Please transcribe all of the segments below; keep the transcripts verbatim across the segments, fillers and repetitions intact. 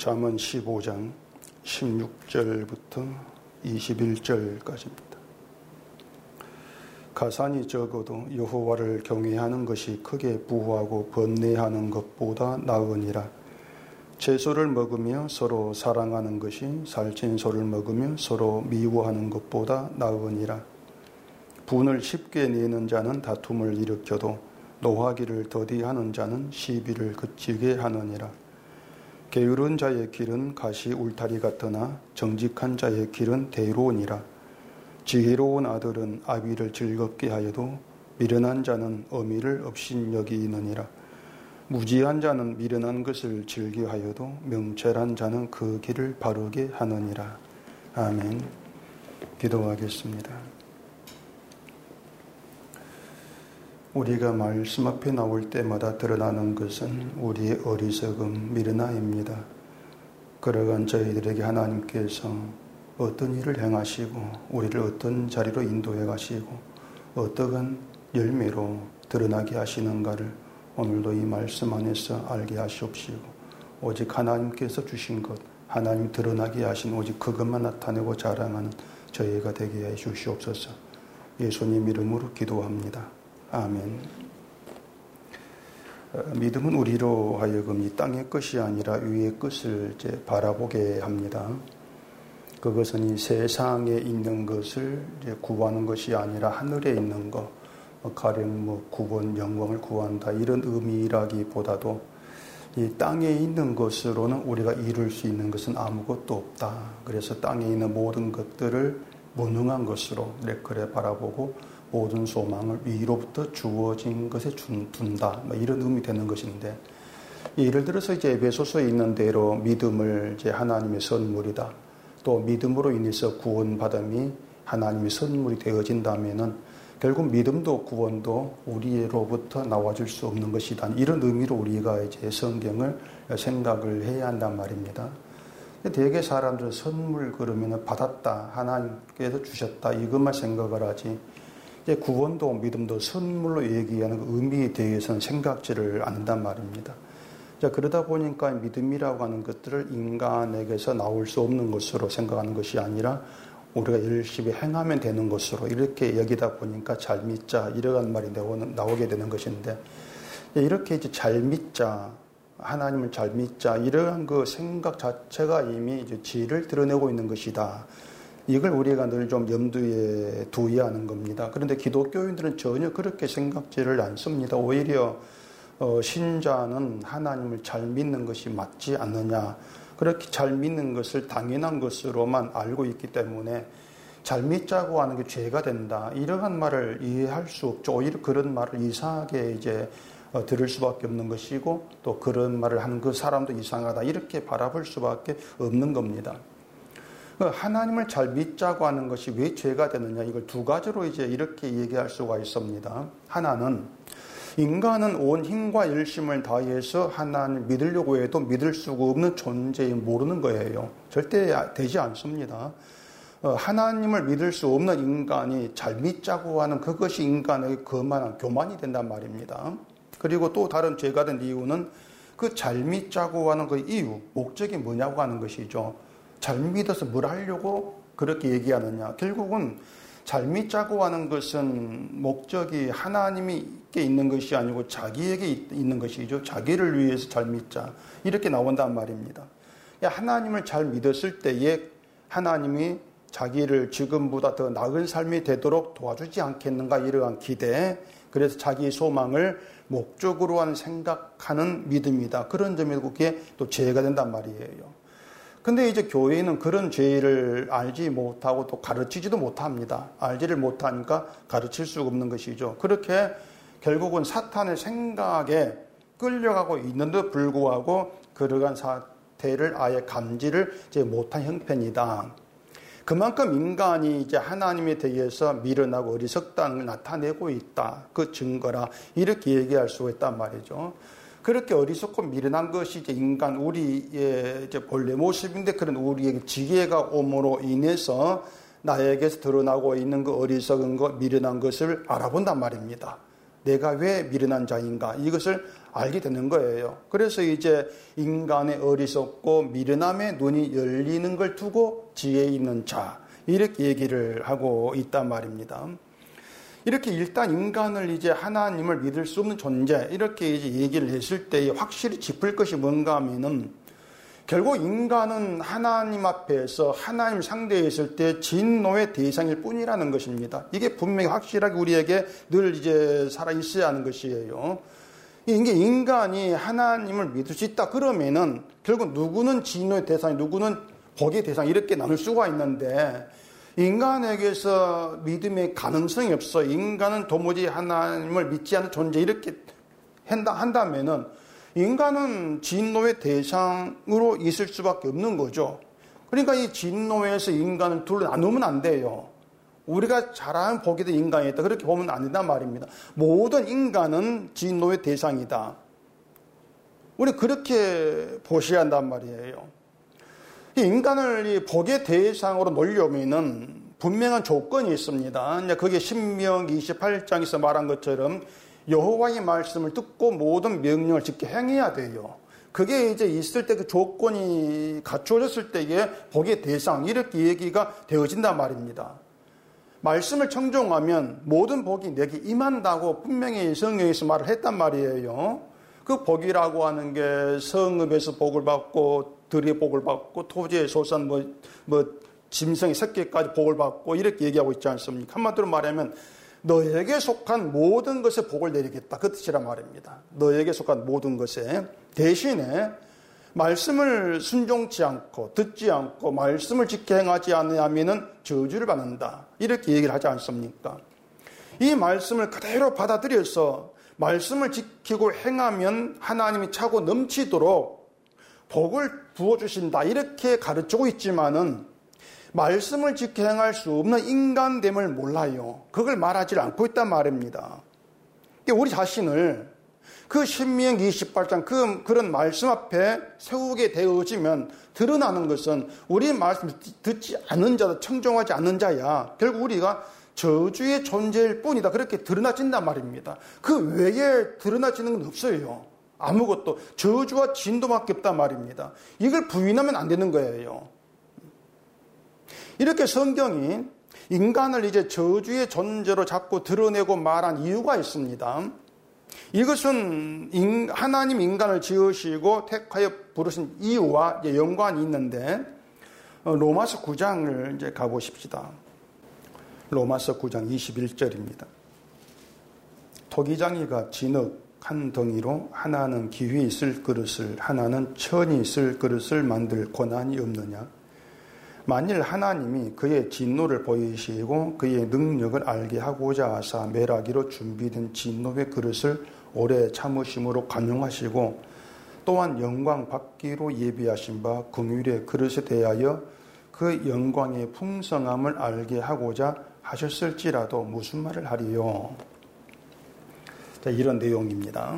잠언 십오 장 십육 절부터 이십일 절까지입니다. 가산이 적어도 여호와를 경외하는 것이 크게 부하고 번뇌하는 것보다 나으니라. 채소를 먹으며 서로 사랑하는 것이 살찐 소를 먹으며 서로 미워하는 것보다 나으니라. 분을 쉽게 내는 자는 다툼을 일으켜도 노하기를 더디하는 자는 시비를 그치게 하느니라. 게으른 자의 길은 가시 울타리 같으나 정직한 자의 길은 대로니라. 지혜로운 아들은 아비를 즐겁게 하여도 미련한 자는 어미를 업신여기느니라. 무지한 자는 미련한 것을 즐겨하여도 명철한 자는 그 길을 바르게 하느니라. 아멘. 기도하겠습니다. 우리가 말씀 앞에 나올 때마다 드러나는 것은 우리의 어리석음, 미련함입니다. 그러한 저희들에게 하나님께서 어떤 일을 행하시고 우리를 어떤 자리로 인도해 가시고 어떠한 열매로 드러나게 하시는가를 오늘도 이 말씀 안에서 알게 하시옵시고, 오직 하나님께서 주신 것, 하나님 드러나게 하신 오직 그것만 나타내고 자랑하는 저희가 되게 해 주시옵소서. 예수님 이름으로 기도합니다. 아멘. 믿음은 우리로 하여금 이 땅의 것이 아니라 위의 것을 이제 바라보게 합니다. 그것은 이 세상에 있는 것을 이제 구하는 것이 아니라 하늘에 있는 것, 가령 뭐 구원, 영광을 구한다 이런 의미라기보다도 이 땅에 있는 것으로는 우리가 이룰 수 있는 것은 아무것도 없다. 그래서 땅에 있는 모든 것들을 무능한 것으로 그래 바라보고 모든 소망을 위로부터 주어진 것에 둔다. 이런 의미 되는 것인데, 예를 들어서 이제 에베소서에 있는 대로 믿음을 이제 하나님의 선물이다. 또 믿음으로 인해서 구원받음이 하나님의 선물이 되어진다면은 결국 믿음도 구원도 우리로부터 나와줄 수 없는 것이다. 이런 의미로 우리가 이제 성경을 생각을 해야 한단 말입니다. 대개 사람들은 선물 그러면 받았다, 하나님께서 주셨다 이것만 생각을 하지, 이제 구원도 믿음도 선물로 얘기하는 그 의미에 대해서는 생각지를 않는단 말입니다. 자, 그러다 보니까 믿음이라고 하는 것들을 인간에게서 나올 수 없는 것으로 생각하는 것이 아니라 우리가 열심히 행하면 되는 것으로 이렇게 여기다 보니까 잘 믿자 이러한 말이 나오게 되는 것인데, 이렇게 이제 잘 믿자, 하나님을 잘 믿자 이러한 그 생각 자체가 이미 이제 지혜를 드러내고 있는 것이다. 이걸 우리가 늘 좀 염두에 두어야 하는 겁니다. 그런데 기독교인들은 전혀 그렇게 생각지를 않습니다. 오히려 어, 신자는 하나님을 잘 믿는 것이 맞지 않느냐, 그렇게 잘 믿는 것을 당연한 것으로만 알고 있기 때문에 잘 믿자고 하는 게 죄가 된다, 이러한 말을 이해할 수 없죠. 오히려 그런 말을 이상하게 이제 어, 들을 수밖에 없는 것이고, 또 그런 말을 하는 그 사람도 이상하다 이렇게 바라볼 수밖에 없는 겁니다. 하나님을 잘 믿자고 하는 것이 왜 죄가 되느냐, 이걸 두 가지로 이제 이렇게 얘기할 수가 있습니다. 하나는 인간은 온 힘과 열심을 다해서 하나님을 믿으려고 해도 믿을 수가 없는 존재에 모르는 거예요. 절대 되지 않습니다. 하나님을 믿을 수 없는 인간이 잘 믿자고 하는 그것이 인간에게 거만한 교만이 된단 말입니다. 그리고 또 다른 죄가 된 이유는 그 잘 믿자고 하는 그 이유, 목적이 뭐냐고 하는 것이죠. 잘 믿어서 뭘 하려고 그렇게 얘기하느냐. 결국은 잘 믿자고 하는 것은 목적이 하나님께 있는 것이 아니고 자기에게 있는 것이죠. 자기를 위해서 잘 믿자 이렇게 나온단 말입니다. 하나님을 잘 믿었을 때에 하나님이 자기를 지금보다 더 나은 삶이 되도록 도와주지 않겠는가, 이러한 기대, 그래서 자기의 소망을 목적으로 하는 생각하는 믿음이다. 그런 점에서 그게 또 죄가 된단 말이에요. 근데 이제 교회는 그런 죄를 알지 못하고 또 가르치지도 못합니다. 알지를 못하니까 가르칠 수가 없는 것이죠. 그렇게 결국은 사탄의 생각에 끌려가고 있는데도 불구하고 그러한 사태를 아예 감지를 이제 못한 형편이다. 그만큼 인간이 이제 하나님에 대해서 미련하고 어리석다는 걸 나타내고 있다. 그 증거라 이렇게 얘기할 수가 있단 말이죠. 그렇게 어리석고 미련한 것이 이제 인간 우리의 이제 본래 모습인데, 그런 우리에게 지혜가 옴으로 인해서 나에게서 드러나고 있는 그 어리석은 것, 미련한 것을 알아본단 말입니다. 내가 왜 미련한 자인가 이것을 알게 되는 거예요. 그래서 이제 인간의 어리석고 미련함의 눈이 열리는 걸 두고 지혜 있는 자 이렇게 얘기를 하고 있단 말입니다. 이렇게 일단 인간을 이제 하나님을 믿을 수 없는 존재 이렇게 이제 얘기를 했을 때 확실히 짚을 것이 뭔가 하면은 결국 인간은 하나님 앞에서 하나님 상대했을 때 진노의 대상일 뿐이라는 것입니다. 이게 분명히 확실하게 우리에게 늘 이제 살아 있어야 하는 것이에요. 이게 인간이 하나님을 믿을 수 있다 그러면은 결국 누구는 진노의 대상, 누구는 복의 대상 이렇게 나눌 수가 있는데 인간에게서 믿음의 가능성이 없어. 인간은 도무지 하나님을 믿지 않는 존재 이렇게 한다 한다면은 인간은 진노의 대상으로 있을 수밖에 없는 거죠. 그러니까 이 진노에서 인간을 둘로 나누면 안 돼요. 우리가 잘 아는 복이 된 인간이다. 그렇게 보면 안 된단 말입니다. 모든 인간은 진노의 대상이다. 우리 그렇게 보셔야 한단 말이에요. 이 인간을 이 복의 대상으로 놓으려면은 분명한 조건이 있습니다. 그게 신명기 이십팔 장에서 말한 것처럼 여호와의 말씀을 듣고 모든 명령을 지켜 행해야 돼요. 그게 이제 있을 때 그 조건이 갖추어졌을 때에 복의 대상 이렇게 얘기가 되어진단 말입니다. 말씀을 청종하면 모든 복이 내게 임한다고 분명히 성경에서 말을 했단 말이에요. 그 복이라고 하는 게 성읍에서 복을 받고 들의 복을 받고 토지의 소산 뭐, 뭐 짐승의 새끼까지 복을 받고 이렇게 얘기하고 있지 않습니까? 한마디로 말하면 너에게 속한 모든 것에 복을 내리겠다. 그 뜻이란 말입니다. 너에게 속한 모든 것에. 대신에 말씀을 순종치 않고 듣지 않고 말씀을 지켜 행하지 않으면 저주를 받는다. 이렇게 얘기를 하지 않습니까? 이 말씀을 그대로 받아들여서 말씀을 지키고 행하면 하나님이 차고 넘치도록 복을 부어주신다. 이렇게 가르치고 있지만은 말씀을 지켜 행할 수 없는 인간됨을 몰라요. 그걸 말하지 않고 있단 말입니다. 우리 자신을 그 신명기 이십팔 장 그, 그런 말씀 앞에 세우게 되어지면 드러나는 것은 우리 말씀 듣지 않는 자다, 청종하지 않는 자야. 결국 우리가 저주의 존재일 뿐이다. 그렇게 드러나진단 말입니다. 그 외에 드러나지는 건 없어요. 아무것도. 저주와 진도밖에 없단 말입니다. 이걸 부인하면 안 되는 거예요. 이렇게 성경이 인간을 이제 저주의 존재로 자꾸 드러내고 말한 이유가 있습니다. 이것은 하나님 인간을 지으시고 택하여 부르신 이유와 연관이 있는데 로마서 구 장을 이제 가보십시다. 로마서 구 장 이십일 절입니다. 토기장이가 진흙 한 덩이로 하나는 기위 있을 그릇을 하나는 천이 있을 그릇을 만들 권한이 없느냐? 만일 하나님이 그의 진노를 보이시고 그의 능력을 알게 하고자 하사 멸하기로 준비된 진노의 그릇을 오래 참으심으로 관용하시고 또한 영광 받기로 예비하신 바 긍휼의 그릇에 대하여 그 영광의 풍성함을 알게 하고자 하셨을지라도 무슨 말을 하리요? 자, 이런 내용입니다.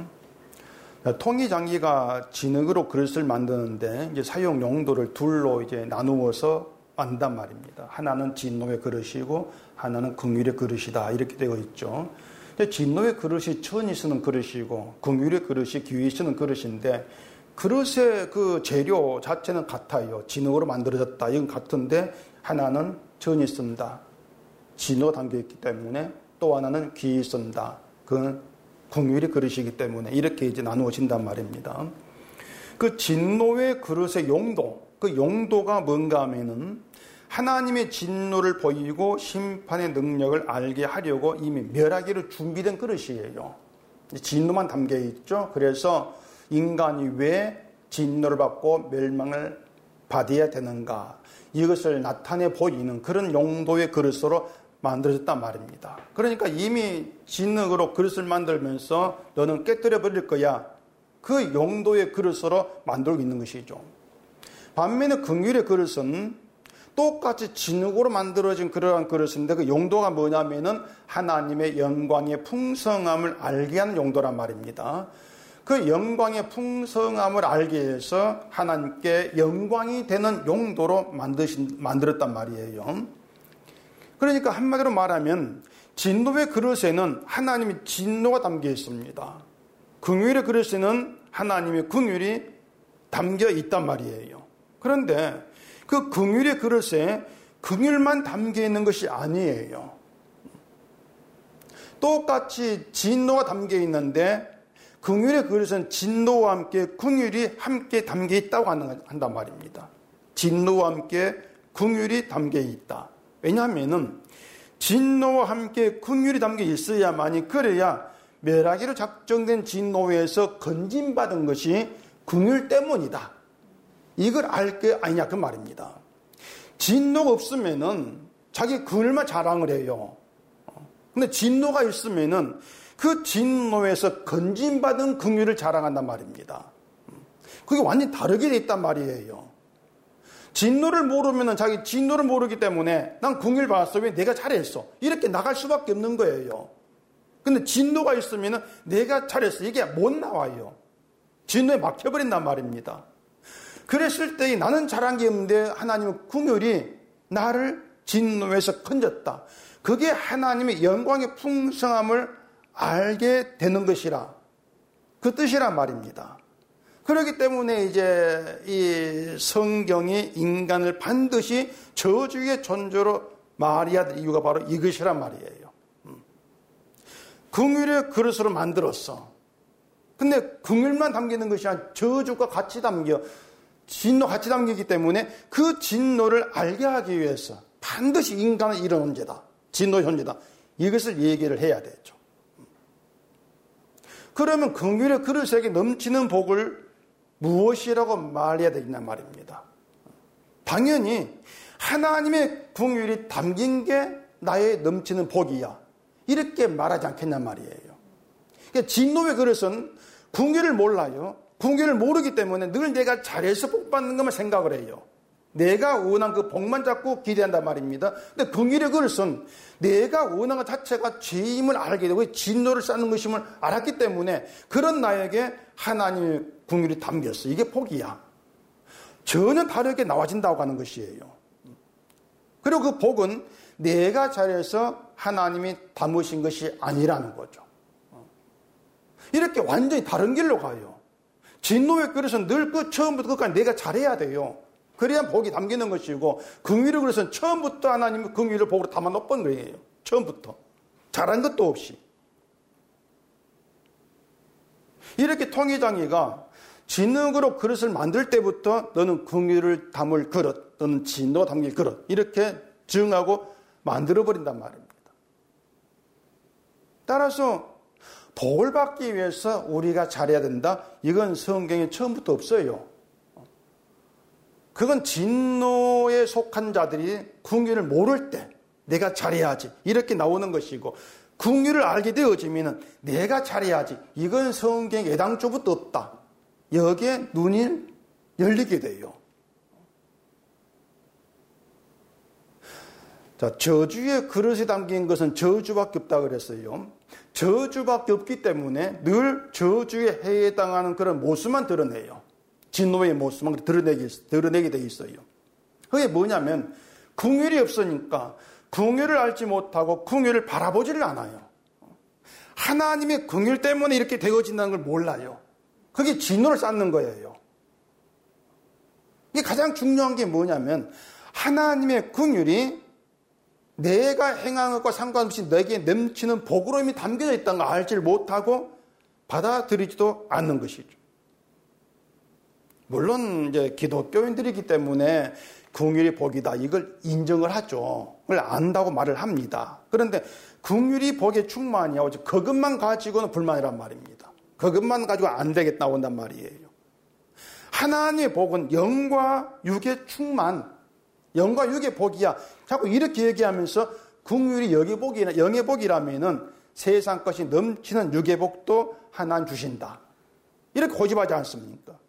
통이장기가 진흙으로 그릇을 만드는데 이제 사용 용도를 둘로 이제 나누어서 만단 말입니다. 하나는 진노의 그릇이고 하나는 긍휼의 그릇이다. 이렇게 되어 있죠. 근데 진노의 그릇이 천이 쓰는 그릇이고 긍휼의 그릇이 귀히 쓰는 그릇인데 그릇의 그 재료 자체는 같아요. 진흙으로 만들어졌다. 이건 같은데 하나는 천이 쓴다. 진노가 담겨있기 때문에 또 하나는 귀히 쓴다. 그건 긍휼의 그릇이기 때문에 이렇게 이제 나누어진단 말입니다. 그 진노의 그릇의 용도, 그 용도가 뭔가 하면은 하나님의 진노를 보이고 심판의 능력을 알게 하려고 이미 멸하기로 준비된 그릇이에요. 진노만 담겨 있죠. 그래서 인간이 왜 진노를 받고 멸망을 받아야 되는가 이것을 나타내 보이는 그런 용도의 그릇으로 만들어졌단 말입니다. 그러니까 이미 진흙으로 그릇을 만들면서 너는 깨뜨려 버릴 거야. 그 용도의 그릇으로 만들고 있는 것이죠. 반면에 긍휼의 그릇은 똑같이 진흙으로 만들어진 그러한 그릇인데 그 용도가 뭐냐면은 하나님의 영광의 풍성함을 알게 하는 용도란 말입니다. 그 영광의 풍성함을 알게 해서 하나님께 영광이 되는 용도로 만드신, 만들었단 말이에요. 그러니까 한마디로 말하면 진노의 그릇에는 하나님의 진노가 담겨 있습니다. 긍휼의 그릇에는 하나님의 긍휼이 담겨 있단 말이에요. 그런데 그 긍휼의 그릇에 긍휼만 담겨 있는 것이 아니에요. 똑같이 진노가 담겨 있는데 긍휼의 그릇은 진노와 함께 긍휼이 함께 담겨 있다고 한단 말입니다. 진노와 함께 긍휼이 담겨 있다. 왜냐하면은 진노와 함께 긍휼이 담겨 있어야만이, 그래야 멸하기로 작정된 진노에서 건진받은 것이 긍휼 때문이다. 이걸 알 게 아니냐 그 말입니다. 진노가 없으면은 자기 긍휼만 자랑을 해요. 근데 진노가 있으면은 그 진노에서 건진받은 긍휼을 자랑한단 말입니다. 그게 완전히 다르게 돼 있단 말이에요. 진노를 모르면은 자기 진노를 모르기 때문에 난 긍휼 받았어, 왜 내가 잘했어, 이렇게 나갈 수밖에 없는 거예요. 근데 진노가 있으면은 내가 잘했어, 이게 못 나와요. 진노에 막혀버린단 말입니다. 그랬을 때 나는 잘한 게 없는데 하나님의 긍휼이 나를 진노에서 건졌다. 그게 하나님의 영광의 풍성함을 알게 되는 것이라, 그 뜻이란 말입니다. 그렇기 때문에 이제 이 성경이 인간을 반드시 저주의 존재로 말해야 될 이유가 바로 이것이란 말이에요. 긍휼의 그릇으로 만들었어. 근데 긍휼만 담기는 것이 아니라 저주가 같이 담겨, 진노 같이 담기기 때문에 그 진노를 알게 하기 위해서 반드시 인간은 이런 존재다, 진노의 존재다, 이것을 얘기를 해야 되죠. 그러면 긍휼의 그릇에게 넘치는 복을 무엇이라고 말해야 되겠냐 말입니다. 당연히 하나님의 긍휼이 담긴 게 나의 넘치는 복이야, 이렇게 말하지 않겠냐 말이에요. 그러니까 진노의 그릇은 긍휼을 몰라요. 긍휼을 모르기 때문에 늘 내가 잘해서 복 받는 것만 생각을 해요. 내가 원한 그 복만 자꾸 기대한단 말입니다. 근데 긍휼의 그릇은 내가 원한 것 자체가 죄임을 알게 되고 진노를 쌓는 것임을 알았기 때문에 그런 나에게 하나님의 긍휼이 담겼어. 이게 복이야. 전혀 다르게 나와진다고 하는 것이에요. 그리고 그 복은 내가 잘해서 하나님이 담으신 것이 아니라는 거죠. 이렇게 완전히 다른 길로 가요. 진노의 그릇은 늘 그 처음부터 끝까지 내가 잘해야 돼요. 그래야 복이 담기는 것이고, 긍휼의 그릇은 처음부터 하나님의 긍휼을 복으로 담아 놓은 거예요. 처음부터. 잘한 것도 없이. 이렇게 통일장이가 진흙으로 그릇을 만들 때부터 너는 긍휼을 담을 그릇, 너는 진노가 담길 그릇, 이렇게 정하고 만들어버린단 말입니다. 따라서 복을 받기 위해서 우리가 잘해야 된다, 이건 성경에 처음부터 없어요. 그건 진노에 속한 자들이 긍휼을 모를 때 내가 잘해야지, 이렇게 나오는 것이고, 긍휼을 알게 되어지면 내가 잘해야지, 이건 성경에 애당초부터 없다. 여기에 눈이 열리게 돼요. 자, 저주의 그릇에 담긴 것은 저주밖에 없다 그랬어요. 저주밖에 없기 때문에 늘 저주에 해당하는 그런 모습만 드러내요. 진노의 모습만 드러내게, 드러내게 돼 있어요. 그게 뭐냐면 긍휼이 없으니까 긍휼을 알지 못하고 긍휼을 바라보지를 않아요. 하나님의 긍휼 때문에 이렇게 되어진다는 걸 몰라요. 그게 진노를 쌓는 거예요. 이게 가장 중요한 게 뭐냐면 하나님의 긍휼이 내가 행한 것과 상관없이 내게 넘치는 복으로 이미 담겨져 있다는 걸 알지 못하고 받아들이지도 않는 것이죠. 물론 이제 기독교인들이기 때문에 긍휼이 복이다, 이걸 인정을 하죠. 그걸 안다고 말을 합니다. 그런데 긍휼이 복의 충만이야, 오직 그것만 가지고는 불만이란 말입니다. 그것만 가지고 안 되겠다 온단 말이에요. 하나님의 복은 영과 육의 충만, 영과 육의 복이야. 자꾸 이렇게 얘기하면서 긍휼이 영의 복이라, 영의 복이라면은 세상 것이 넘치는 육의 복도 하나님 주신다, 이렇게 고집하지 않습니까?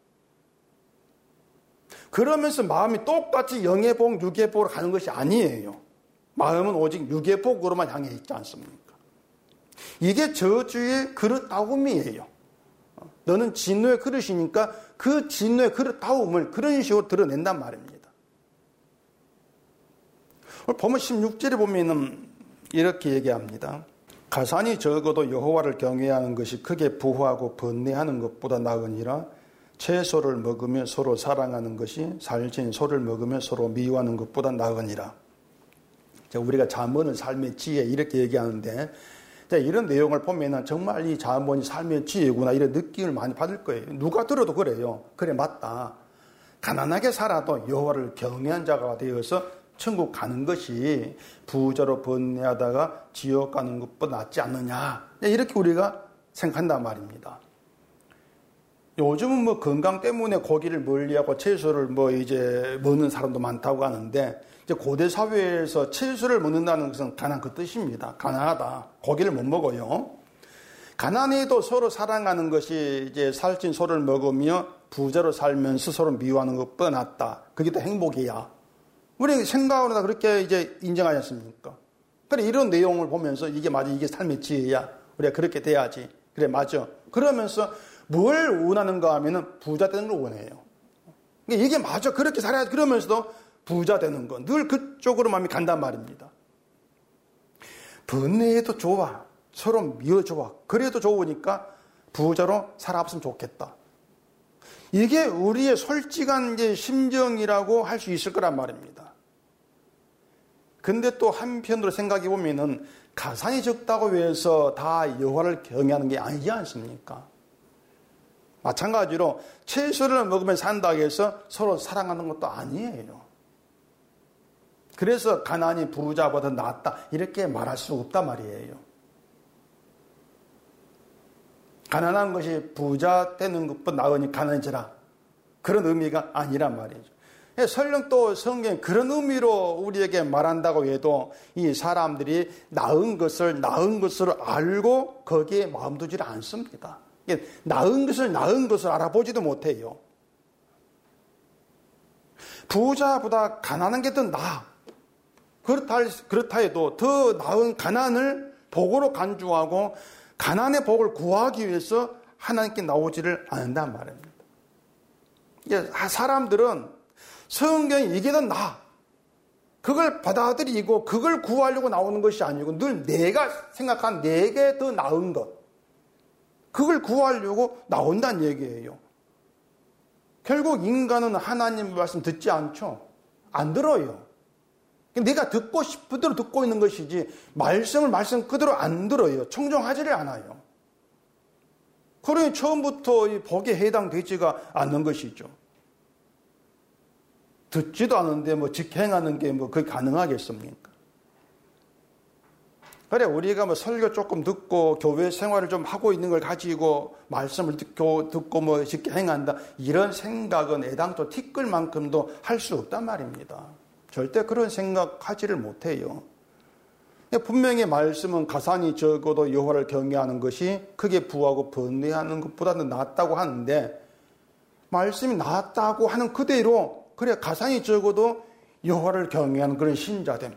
그러면서 마음이 똑같이 영의 복, 육의 복으로 가는 것이 아니에요. 마음은 오직 육의 복으로만 향해 있지 않습니까? 이게 저주의 그릇다움이에요. 너는 진노의 그릇이니까 그 진노의 그릇다움을 그런 식으로 드러낸단 말입니다. 보면 십육 절에 보면은 이렇게 얘기합니다. 가산이 적어도 여호와를 경외하는 것이 크게 부하고 번뇌하는 것보다 나으니라. 채소를 먹으며 서로 사랑하는 것이 살찐 소를 먹으며 서로 미워하는 것보다 나으니라. 우리가 잠언은 삶의 지혜 이렇게 얘기하는데 이런 내용을 보면 정말 이 잠언이 삶의 지혜구나 이런 느낌을 많이 받을 거예요. 누가 들어도 그래요. 그래 맞다. 가난하게 살아도 여호와를 경외한 자가 되어서 천국 가는 것이 부자로 번뇌하다가 지옥 가는 것보다 낫지 않느냐. 이렇게 우리가 생각한단 말입니다. 요즘은 뭐 건강 때문에 고기를 멀리하고 채소를 뭐 이제 먹는 사람도 많다고 하는데 이제 고대 사회에서 채소를 먹는다는 것은 가난 그 뜻입니다. 가난하다. 고기를 못 먹어요. 가난해도 서로 사랑하는 것이 이제 살찐 소를 먹으며 부자로 살면서 서로 미워하는 것보다 낫다. 그게 더 행복이야. 우리 생각으로 다 그렇게 이제 인정하지 않습니까? 그래, 이런 내용을 보면서 이게 맞아, 이게 삶의 지혜야. 우리가 그렇게 돼야지. 그래, 맞아. 그러면서 뭘 원하는가 하면은 부자 되는 걸 원해요. 이게 맞아. 그렇게 살아야지. 그러면서도 부자 되는 건 늘 그쪽으로 마음이 간단 말입니다. 번뇌해도 좋아. 서로 미워 좋아. 그래도 좋으니까 부자로 살아봤으면 좋겠다. 이게 우리의 솔직한 이제 심정이라고 할 수 있을 거란 말입니다. 근데 또 한편으로 생각해 보면은 가산이 적다고 해서 다 여호와를 경외하는 게 아니지 않습니까? 마찬가지로 채소를 먹으면 산다고 해서 서로 사랑하는 것도 아니에요. 그래서 가난이 부자보다 낫다 이렇게 말할 수 없단 말이에요. 가난한 것이 부자 되는 것보다 나으니 가난해져라. 그런 의미가 아니란 말이죠. 설령 또 성경에 그런 의미로 우리에게 말한다고 해도 이 사람들이 나은 것을 나은 것으로 알고 거기에 마음 두지를 않습니다. 나은 것을 나은 것을 알아보지도 못해요. 부자보다 가난한 게 더 나아. 그렇다, 그렇다 해도 더 나은 가난을 복으로 간주하고 가난의 복을 구하기 위해서 하나님께 나오지를 않는단 말입니다. 사람들은 성경이 이게 더 나아. 그걸 받아들이고 그걸 구하려고 나오는 것이 아니고 늘 내가 생각한 내게 더 나은 것. 그걸 구하려고 나온다는 얘기예요. 결국 인간은 하나님 말씀 듣지 않죠. 안 들어요. 내가 듣고 싶은 대로 듣고 있는 것이지 말씀을 말씀 그대로 안 들어요. 청종하지를 않아요. 그러니 처음부터 이 복에 해당되지가 않는 것이죠. 듣지도 않은데 뭐 직행하는 게 뭐 그게 가능하겠습니까? 그래, 우리가 뭐 설교 조금 듣고 교회 생활을 좀 하고 있는 걸 가지고 말씀을 듣고, 듣고 뭐 직행한다. 이런 생각은 애당초 티끌만큼도 할 수 없단 말입니다. 절대 그런 생각하지를 못해요. 분명히 말씀은 가산이 적어도 여호와를 경외하는 것이 크게 부하고 번뇌하는 것보다는 낫다고 하는데 말씀이 낫다고 하는 그대로 그래 가산이 적어도 여호와를 경외하는 그런 신자됨.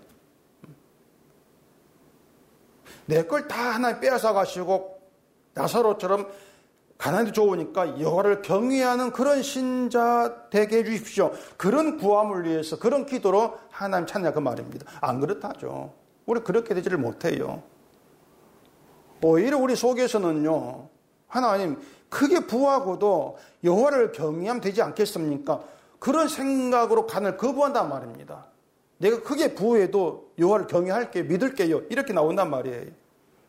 내 걸 다 하나님 빼앗아 가시고 나사로처럼 가난이 좋으니까 여호와를 경외하는 그런 신자 되게 해주십시오. 그런 구함을 위해서 그런 기도로 하나님 찾냐 그 말입니다. 안 그렇다죠. 우리 그렇게 되지를 못해요. 오히려 우리 속에서는요. 하나님 크게 부하고도 여호와를 경외하면 되지 않겠습니까? 그런 생각으로 간을 거부한단 말입니다. 내가 크게 부해도 여호와를 경외할게요. 믿을게요. 이렇게 나온단 말이에요.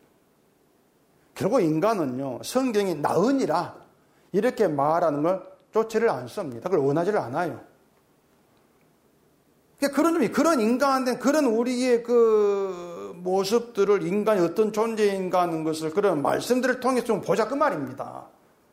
결국 인간은요. 성경이 나으니라 이렇게 말하는 걸 쫓지를 않습니다. 그걸 원하지를 않아요. 그런, 그런 인간한테 그런 우리의 그 모습들을 인간이 어떤 존재인가 하는 것을 그런 말씀들을 통해서 좀 보자 그 말입니다.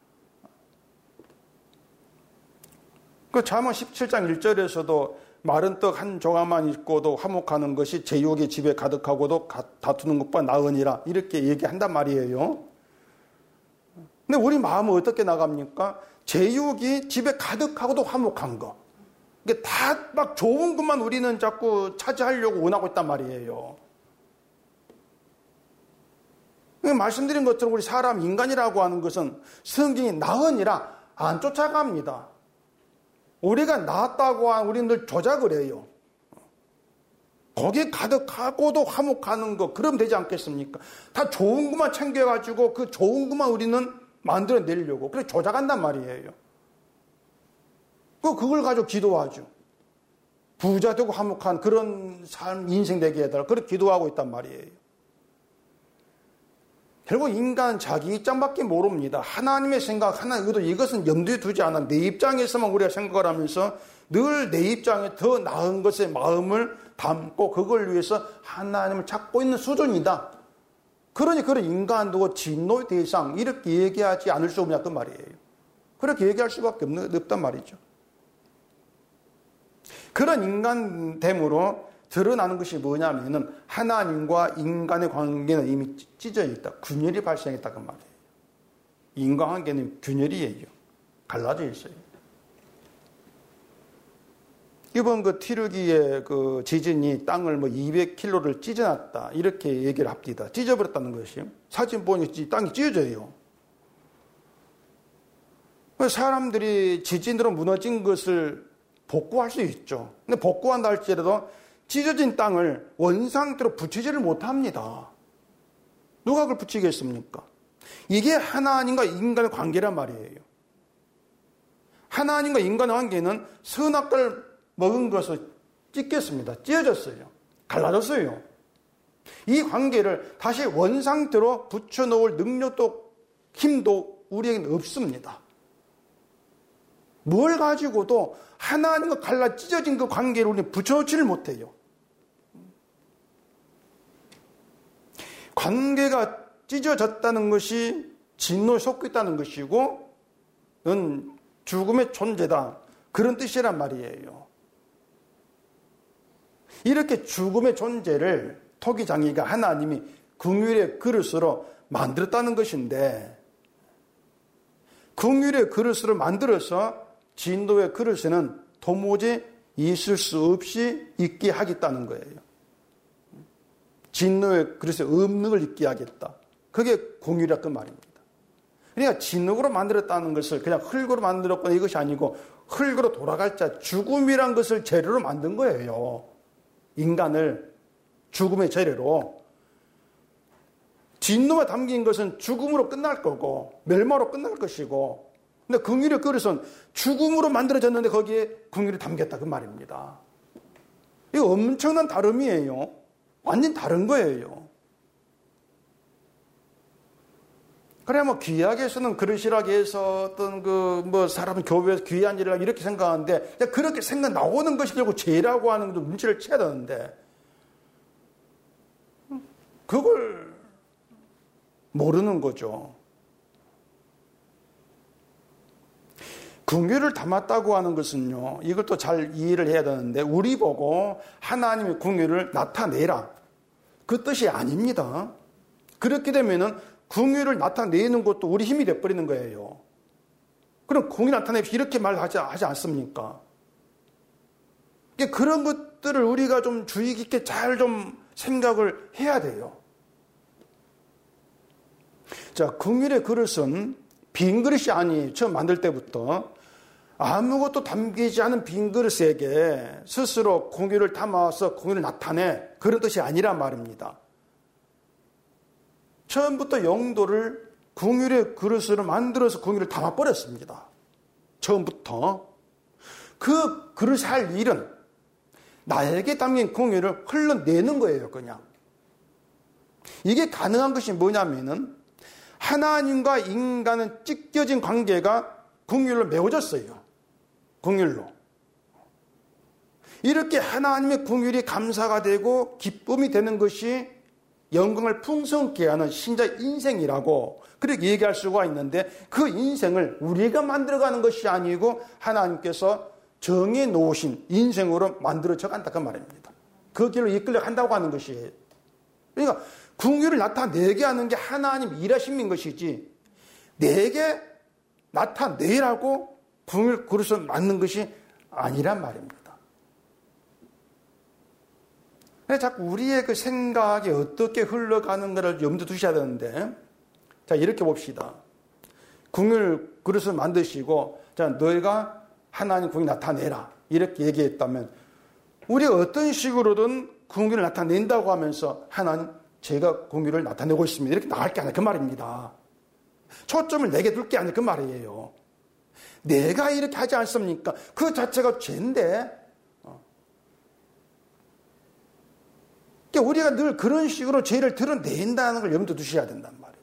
그 잠언 십칠 장 일 절에서도 마른 떡 한 조각만 있고도 화목하는 것이 제육이 집에 가득하고도 다투는 것보다 나으니라 이렇게 얘기한단 말이에요. 근데 우리 마음은 어떻게 나갑니까? 제육이 집에 가득하고도 화목한 거. 이게 다 막 좋은 것만 우리는 자꾸 차지하려고 원하고 있단 말이에요. 말씀드린 것처럼 우리 사람 인간이라고 하는 것은 성경이 나으니라 안 쫓아갑니다. 우리가 나았다고 한 우리는 늘 조작을 해요. 거기에 가득하고도 화목하는 거, 그럼 되지 않겠습니까? 다 좋은 것만 챙겨가지고 그 좋은 것만 우리는 만들어내려고. 그래, 조작한단 말이에요. 그걸 가지고 기도하죠. 부자 되고 화목한 그런 삶, 인생 되게 해달라. 그렇게 기도하고 있단 말이에요. 결국 인간 자기 입장밖에 모릅니다. 하나님의 생각, 하나님 의도, 이것은 염두에 두지 않아. 내 입장에서만 우리가 생각을 하면서 늘 내 입장에 더 나은 것에 마음을 담고 그걸 위해서 하나님을 찾고 있는 수준이다. 그러니 그런 인간도 진노의 대상, 이렇게 얘기하지 않을 수 없냐 그 말이에요. 그렇게 얘기할 수밖에 없는, 없단 말이죠. 그런 인간됨으로 드러나는 것이 뭐냐면은 하나님과 인간의 관계는 이미 찢어져 있다. 균열이 발생했다 그 말이에요. 인간관계는 균열이에요. 갈라져 있어요. 이번 그 티르기의 그 지진이 땅을 뭐 이백 킬로미터를 찢어놨다. 이렇게 얘기를 합니다. 찢어버렸다는 것이. 사진 보니 땅이 찢어져요. 사람들이 지진으로 무너진 것을 복구할 수 있죠. 근데 복구한다 할지라도 찢어진 땅을 원상대로 붙이지를 못합니다. 누가 그걸 붙이겠습니까? 이게 하나님과 인간의 관계란 말이에요. 하나님과 인간의 관계는 선악과를 먹은 것을 찢겼습니다. 찢어졌어요. 갈라졌어요. 이 관계를 다시 원상대로 붙여놓을 능력도 힘도 우리에게는 없습니다. 뭘 가지고도 하나님과 갈라 찢어진 그 관계를 우리는 붙여놓지를 못해요. 관계가 찢어졌다는 것이 진노에 섞여 있다는 것이고 는 죽음의 존재다. 그런 뜻이란 말이에요. 이렇게 죽음의 존재를 토기장이가 하나님이 긍휼의 그릇으로 만들었다는 것인데 긍휼의 그릇으로 만들어서 진노의 그릇에는 도무지 있을 수 없이 있게 하겠다는 거예요. 진노의 그릇에 없는 있게 하겠다. 그게 긍휼이라 그 말입니다. 그러니까 진흙으로 만들었다는 것을 그냥 흙으로 만들었거나 이것이 아니고 흙으로 돌아갈 자 죽음이란 것을 재료로 만든 거예요. 인간을 죽음의 재료로. 진노가 담긴 것은 죽음으로 끝날 거고 멸망으로 끝날 것이고 근데 긍휼의 그릇은 죽음으로 만들어졌는데 거기에 긍휼이 담겼다 그 말입니다. 이거 엄청난 다름이에요. 완전 다른 거예요. 그래 뭐 귀하게 쓰는 그릇이라고 해서 어떤 그 뭐 사람은 교회에서 귀한 일이라 이렇게 생각하는데 그렇게 생각 나오는 것이 결국 죄라고 하는 것도 눈치를 채야 되는데 그걸 모르는 거죠. 긍휼을 담았다고 하는 것은요, 이걸 또 잘 이해를 해야 되는데, 우리 보고 하나님의 긍휼을 나타내라. 그 뜻이 아닙니다. 그렇게 되면은 긍휼을 나타내는 것도 우리 힘이 돼버리는 거예요. 그럼 긍휼 나타내시 이렇게 말하지 하지 않습니까? 그런 것들을 우리가 좀 주의 깊게 잘 좀 생각을 해야 돼요. 자, 긍휼의 그릇은 빈 그릇이 아니에요. 처음 만들 때부터. 아무것도 담기지 않은 빈 그릇에게 스스로 긍휼을 담아서 긍휼을 나타내. 그런 뜻이 아니란 말입니다. 처음부터 영도를 긍휼의 그릇으로 만들어서 긍휼을 담아버렸습니다. 처음부터. 그 그릇 할 일은 나에게 담긴 긍휼을 흘러내는 거예요, 그냥. 이게 가능한 것이 뭐냐면은 하나님과 인간은 찢겨진 관계가 긍휼로 메워졌어요. 긍휼로. 이렇게 하나님의 긍휼이 감사가 되고 기쁨이 되는 것이 영광을 풍성케 하는 신자의 인생이라고 그렇게 얘기할 수가 있는데 그 인생을 우리가 만들어가는 것이 아니고 하나님께서 정해 놓으신 인생으로 만들어져 간다 그 말입니다. 그 길로 이끌려 간다고 하는 것이에요. 그러니까 긍휼을 나타내게 하는 게 하나님 일하심인 것이지 내게 나타내라고 긍휼 그릇을 만든 것이 아니란 말입니다. 그래서 자꾸 우리의 그 생각이 어떻게 흘러가는가를 염두에 두셔야 되는데 자 이렇게 봅시다. 긍휼 그릇을 만드시고 자 너희가 하나님 긍휼 나타내라 이렇게 얘기했다면 우리가 어떤 식으로든 긍휼을 나타낸다고 하면서 하나님 제가 긍휼을 나타내고 있습니다. 이렇게 나갈 게 아니라 그 말입니다. 초점을 내게 둘 게 아니라 그 말이에요. 내가 이렇게 하지 않습니까? 그 자체가 죄인데 그러니까 우리가 늘 그런 식으로 죄를 드러낸다는 걸 염두에 두셔야 된단 말이죠.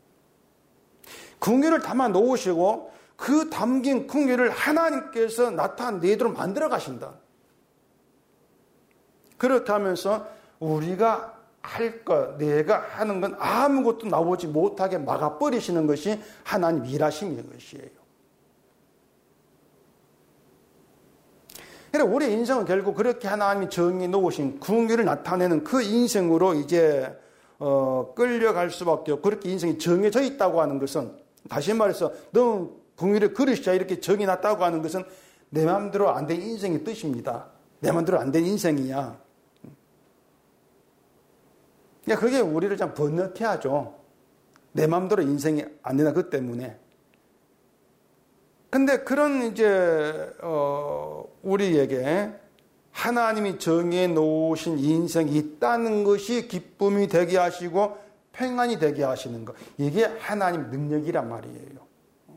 긍휼을 담아 놓으시고 그 담긴 긍휼을 하나님께서 나타내도록 만들어 가신다. 그렇게 하면서 우리가 할 것, 내가 하는 건 아무것도 나오지 못하게 막아버리시는 것이 하나님 일하심인 것이에요. 그러니까 우리 인생은 결국 그렇게 하나님이 정해 놓으신 긍휼을 나타내는 그 인생으로 이제 어, 끌려갈 수밖에 없고 그렇게 인생이 정해져 있다고 하는 것은 다시 말해서 너 긍휼의 그릇이야 이렇게 정해놨다고 하는 것은 내 마음대로 안 된 인생의 뜻입니다. 내 마음대로 안 된 인생이야. 그러니까 그게 우리를 좀 번뇌케 하죠. 내 마음대로 인생이 안 되나 그 때문에. 근데 그런 이제 어 우리에게 하나님이 정해 놓으신 인생이 있다는 것이 기쁨이 되게 하시고 평안이 되게 하시는 것. 이게 하나님 능력이란 말이에요.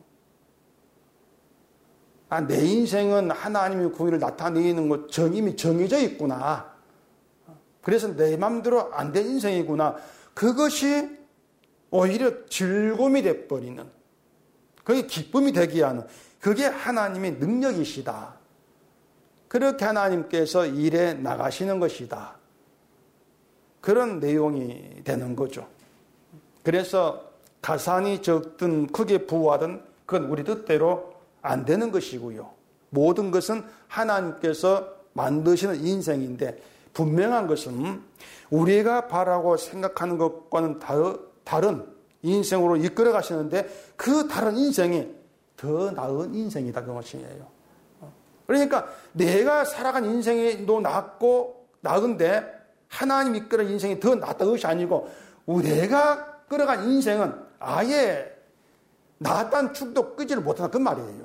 아, 내 인생은 하나님의 긍휼을 나타내는 것 이미 정해져 있구나. 그래서 내 마음대로 안 된 인생이구나. 그것이 오히려 즐거움이 돼버리는, 그게 기쁨이 되게 하는, 그게 하나님의 능력이시다. 그렇게 하나님께서 일해 나가시는 것이다. 그런 내용이 되는 거죠. 그래서 가산이 적든 크게 부하든 그건 우리 뜻대로 안 되는 것이고요. 모든 것은 하나님께서 만드시는 인생인데 분명한 것은 우리가 바라고 생각하는 것과는 다른 인생으로 이끌어 가시는데 그 다른 인생이 더 나은 인생이다 그 것이에요. 그러니까 내가 살아간 인생도 낫고 나은데 하나님 이끌어 인생이 더 낫다 그것이 아니고 내가 끌어간 인생은 아예 낫다는 축도 끄지를 못한다 그 말이에요.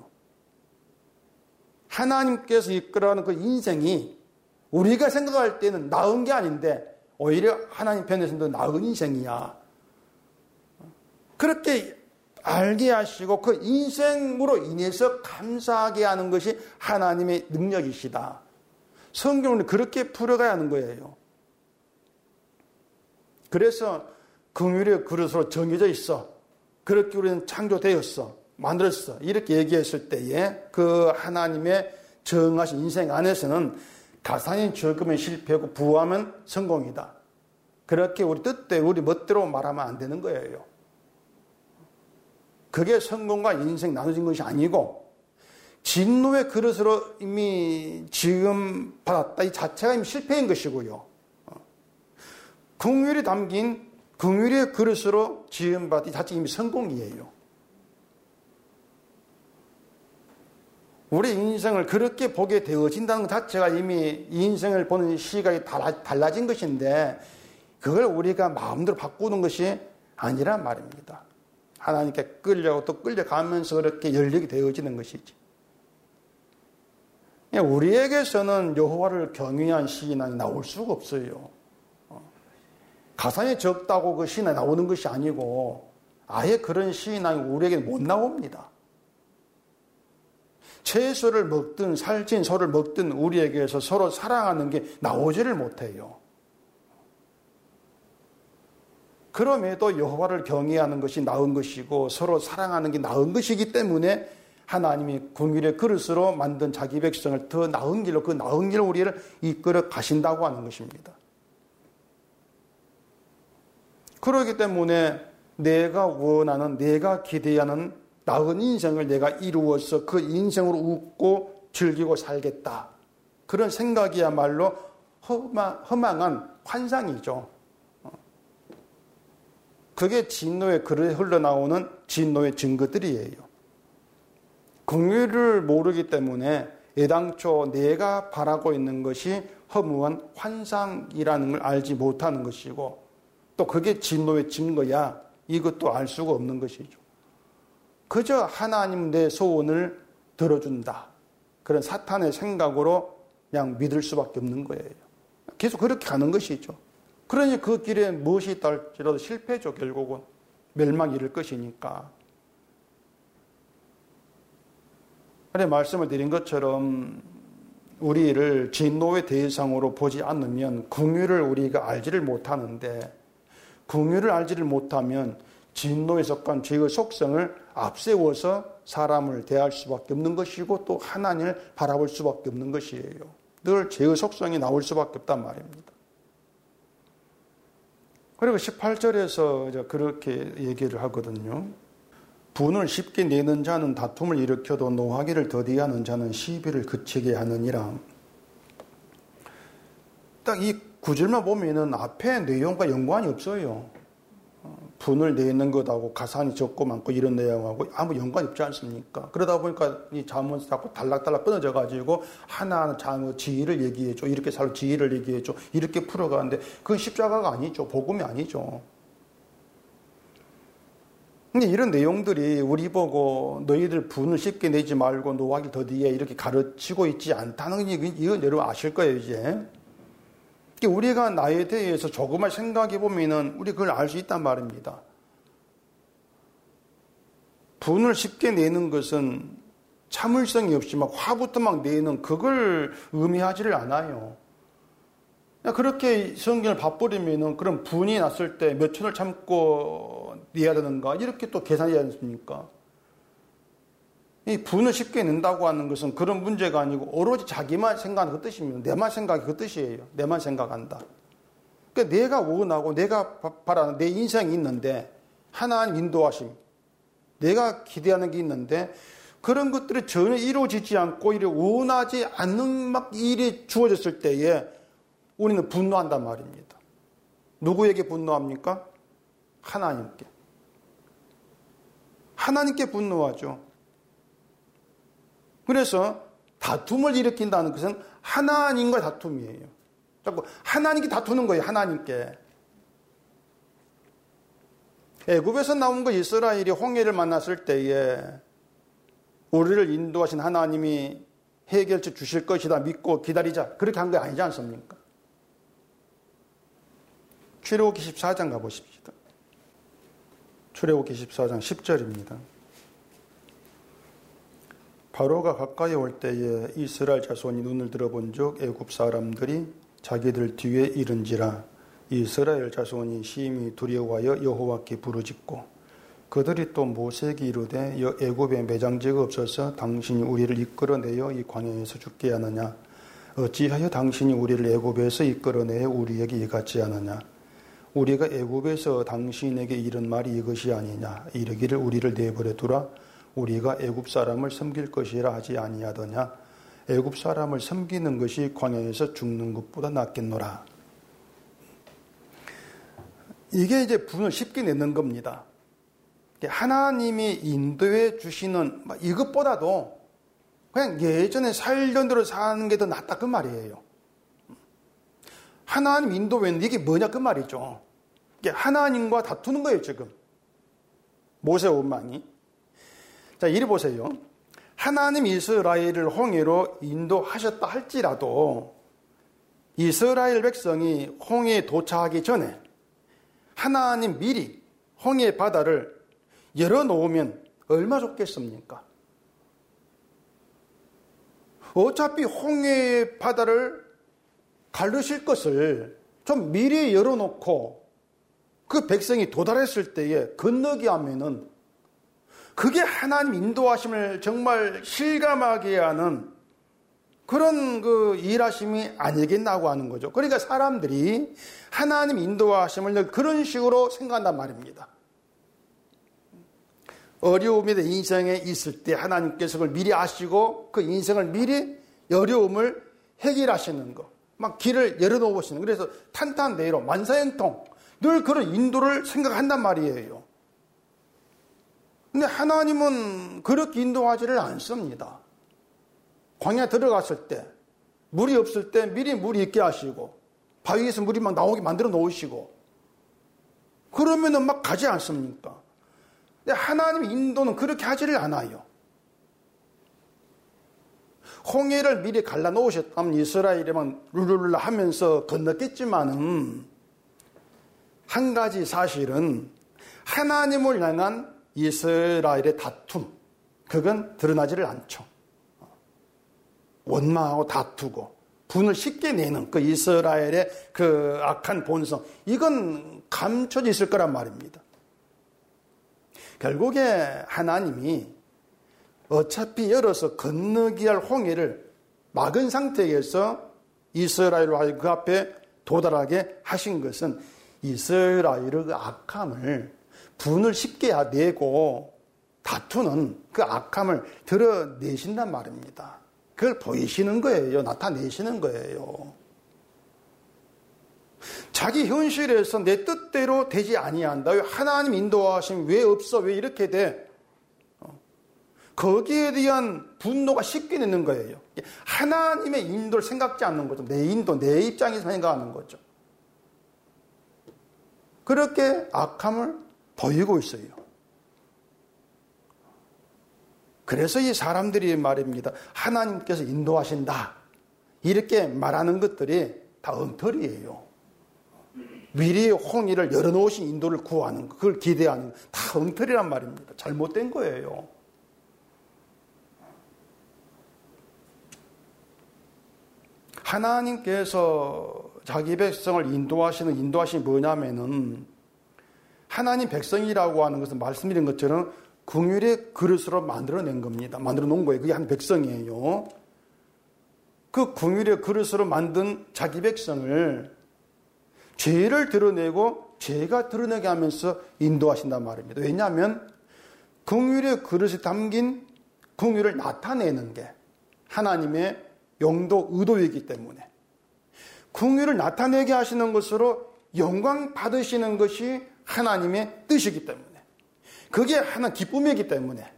하나님께서 이끌어가는 그 인생이 우리가 생각할 때는 나은 게 아닌데 오히려 하나님 편에서는 더 나은 인생이야. 그렇게 알게 하시고 그 인생으로 인해서 감사하게 하는 것이 하나님의 능력이시다. 성경은 그렇게 풀어가야 하는 거예요. 그래서 긍휼의 그릇으로 정해져 있어. 그렇게 우리는 창조되었어. 만들었어. 이렇게 얘기했을 때에 그 하나님의 정하신 인생 안에서는 가산이 적으면 실패하고 부하면 성공이다. 그렇게 우리 뜻대로 우리 멋대로 말하면 안 되는 거예요. 그게 성공과 인생 나눠진 것이 아니고 진노의 그릇으로 이미 지금 받았다 이 자체가 이미 실패인 것이고요. 긍휼이 담긴 긍휼의 그릇으로 지음 받은 이 자체가 이미 성공이에요. 우리 인생을 그렇게 보게 되어진다는 것 자체가 이미 인생을 보는 시각이 달라진 것인데 그걸 우리가 마음대로 바꾸는 것이 아니란 말입니다. 하나님께 끌려고 또 끌려가면서 그렇게 열리게 되어지는 것이지. 우리에게서는 여호와를 경외한 시인이 나올 수가 없어요. 가산이 적다고 그 시인이 나오는 것이 아니고 아예 그런 시인이 우리에게 못 나옵니다. 채소를 먹든 살찐 소를 먹든 우리에게서 서로 사랑하는 게 나오지를 못해요. 그럼에도 여호와를 경외하는 것이 나은 것이고 서로 사랑하는 게 나은 것이기 때문에 하나님이 긍휼의 그릇으로 만든 자기 백성을 더 나은 길로 그 나은 길로 우리를 이끌어 가신다고 하는 것입니다. 그렇기 때문에 내가 원하는 내가 기대하는 나은 인생을 내가 이루어서 그 인생으로 웃고 즐기고 살겠다. 그런 생각이야말로 허망, 허망한 환상이죠. 그게 진노의 그릇에 흘러나오는 진노의 증거들이에요. 긍휼을 모르기 때문에 애당초 내가 바라고 있는 것이 허무한 환상이라는 걸 알지 못하는 것이고 또 그게 진노의 증거야 이것도 알 수가 없는 것이죠. 그저 하나님 내 소원을 들어준다. 그런 사탄의 생각으로 그냥 믿을 수밖에 없는 거예요. 계속 그렇게 가는 것이죠. 그러니 그 길에 무엇이 있다 할지라도 실패죠. 결국은 멸망이 이를 것이니까. 그래 말씀을 드린 것처럼 우리를 진노의 대상으로 보지 않으면 긍휼을 우리가 알지를 못하는데, 긍휼을 알지를 못하면 진노에 속한 죄의 속성을 앞세워서 사람을 대할 수밖에 없는 것이고 또 하나님을 바라볼 수밖에 없는 것이에요. 늘 죄의 속성이 나올 수밖에 없단 말입니다. 그리고 십팔 절에서 그렇게 얘기를 하거든요. 분을 쉽게 내는 자는 다툼을 일으켜도 노하기를 더디하는 자는 시비를 그치게 하느니라. 딱 이 구절만 보면은 앞에 내용과 연관이 없어요. 분을 내는 것하고 가산이 적고 많고 이런 내용하고 아무 연관이 없지 않습니까? 그러다 보니까 이 자문서 자꾸 달락달락 끊어져 가지고 하나하나 자문 지혜를 얘기해줘, 이렇게 살고 지혜를 얘기해줘, 이렇게 풀어가는데 그건 십자가가 아니죠. 복음이 아니죠. 근데 이런 내용들이 우리 보고 너희들 분을 쉽게 내지 말고 노하기를 더디해 이렇게 가르치고 있지 않다는 이건 여러분 아실 거예요. 이제 우리가 나에 대해서 조금만 생각해 보면은 우리 그걸 알 수 있단 말입니다. 분을 쉽게 내는 것은 참을성이 없이 막 화부터 막 내는 그걸 의미하지를 않아요. 그렇게 성경을 봐버리면은 그럼 분이 났을 때 몇 초를 참고 내야 되는가 이렇게 또 계산해야 되지 않습니까? 이 분을 쉽게 낸다고 하는 것은 그런 문제가 아니고 오로지 자기만 생각하는 그 뜻입니다. 내만 생각이 그 뜻이에요. 내만 생각한다. 그러니까 내가 원하고 내가 바라는 내 인생이 있는데 하나님 인도하심, 내가 기대하는 게 있는데 그런 것들이 전혀 이루어지지 않고 이래 원하지 않는 막 일이 주어졌을 때에 우리는 분노한단 말입니다. 누구에게 분노합니까? 하나님께. 하나님께 분노하죠. 그래서 다툼을 일으킨다는 것은 하나님과 다툼이에요. 자꾸 하나님께 다투는 거예요. 하나님께. 애굽에서 나온 거 이스라엘이 홍해를 만났을 때에 우리를 인도하신 하나님이 해결책 주실 것이다 믿고 기다리자. 그렇게 한 게 아니지 않습니까? 출애굽기 십사 장 가보십시다. 출애굽기 십사 장 십 절입니다. 바로가 가까이 올 때에 이스라엘 자손이 눈을 들어본 적 애굽 사람들이 자기들 뒤에 이른지라 이스라엘 자손이 심히 두려워하여 여호와께 부르짖고 그들이 또 모세에게 이르되 애굽에 매장지가 없어서 당신이 우리를 이끌어내어 이 광야에서 죽게 하느냐 어찌하여 당신이 우리를 애굽에서 이끌어내어 우리에게 이같이 하느냐 우리가 애굽에서 당신에게 이른 말이 이것이 아니냐 이르기를 우리를 내버려 두라 우리가 애굽 사람을 섬길 것이라 하지 아니하더냐 애굽 사람을 섬기는 것이 광야에서 죽는 것보다 낫겠노라. 이게 이제 분을 쉽게 내는 겁니다. 하나님이 인도해 주시는 이것보다도 그냥 예전에 살던 대로 사는 게 더 낫다 그 말이에요. 하나님 인도했는데 이게 뭐냐 그 말이죠. 하나님과 다투는 거예요 지금. 모세 원망이. 자, 이리 보세요. 하나님 이스라엘을 홍해로 인도하셨다 할지라도 이스라엘 백성이 홍해에 도착하기 전에 하나님 미리 홍해 바다를 열어놓으면 얼마 좋겠습니까? 어차피 홍해 바다를 가르실 것을 좀 미리 열어놓고 그 백성이 도달했을 때에 건너게 하면은 그게 하나님 인도하심을 정말 실감하게 하는 그런 그 일하심이 아니겠나고 하는 거죠. 그러니까 사람들이 하나님 인도하심을 그런 식으로 생각한단 말입니다. 어려움이 인생에 있을 때 하나님께서 그걸 미리 아시고 그 인생을 미리 어려움을 해결하시는 거. 막 길을 열어놓으시는 거. 그래서 탄탄대로 만사형통 늘 그런 인도를 생각한단 말이에요. 근데 하나님은 그렇게 인도하지를 않습니다. 광야 들어갔을 때 물이 없을 때 미리 물이 있게 하시고 바위에서 물이 막 나오게 만들어 놓으시고 그러면은 막 가지 않습니까? 근데 하나님 인도는 그렇게 하지를 않아요. 홍해를 미리 갈라놓으셨다면 이스라엘에만 룰루룰라 하면서 건넜겠지만은 한 가지 사실은 하나님을 향한 이스라엘의 다툼, 그건 드러나지를 않죠. 원망하고 다투고 분을 쉽게 내는 그 이스라엘의 그 악한 본성, 이건 감춰져 있을 거란 말입니다. 결국에 하나님이 어차피 열어서 건너기 할 홍해를 막은 상태에서 이스라엘을 그 앞에 도달하게 하신 것은 이스라엘의 그 악함을, 분을 쉽게 내고 다투는 그 악함을 드러내신단 말입니다. 그걸 보이시는 거예요. 나타내시는 거예요. 자기 현실에서 내 뜻대로 되지 아니한다. 왜 하나님 인도하심 왜 없어? 왜 이렇게 돼? 거기에 대한 분노가 쉽게 내는 거예요. 하나님의 인도를 생각지 않는 거죠. 내 인도, 내 입장에서 생각하는 거죠. 그렇게 악함을 보이고 있어요. 그래서 이 사람들이 말입니다. 하나님께서 인도하신다. 이렇게 말하는 것들이 다 엉터리예요. 미리 홍해를 열어놓으신 인도를 구하는 거, 그걸 기대하는 거, 다 엉터리란 말입니다. 잘못된 거예요. 하나님께서 자기 백성을 인도하시는 인도하심이 뭐냐면은 하나님 백성이라고 하는 것은 말씀드린 것처럼 긍휼의 그릇으로 만들어낸 겁니다. 만들어 놓은 거예요. 그게 한 백성이에요. 그 긍휼의 그릇으로 만든 자기 백성을 죄를 드러내고 죄가 드러내게 하면서 인도하신단 말입니다. 왜냐하면 긍휼의 그릇에 담긴 긍휼을 나타내는 게 하나님의 용도, 의도이기 때문에 긍휼을 나타내게 하시는 것으로 영광 받으시는 것이 하나님의 뜻이기 때문에 그게 하나 기쁨이기 때문에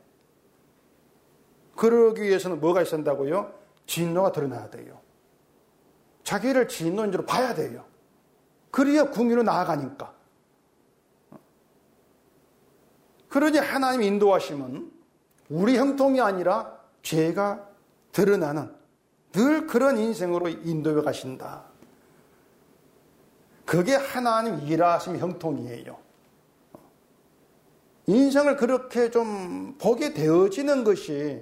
그러기 위해서는 뭐가 있어야 한다고요? 진노가 드러나야 돼요. 자기를 진노인지로 봐야 돼요. 그래야 긍휼로 나아가니까. 그러니 하나님 인도하심은 우리 형통이 아니라 죄가 드러나는 늘 그런 인생으로 인도해 가신다. 그게 하나님 일하심 형통이에요. 인생을 그렇게 좀 보게 되어지는 것이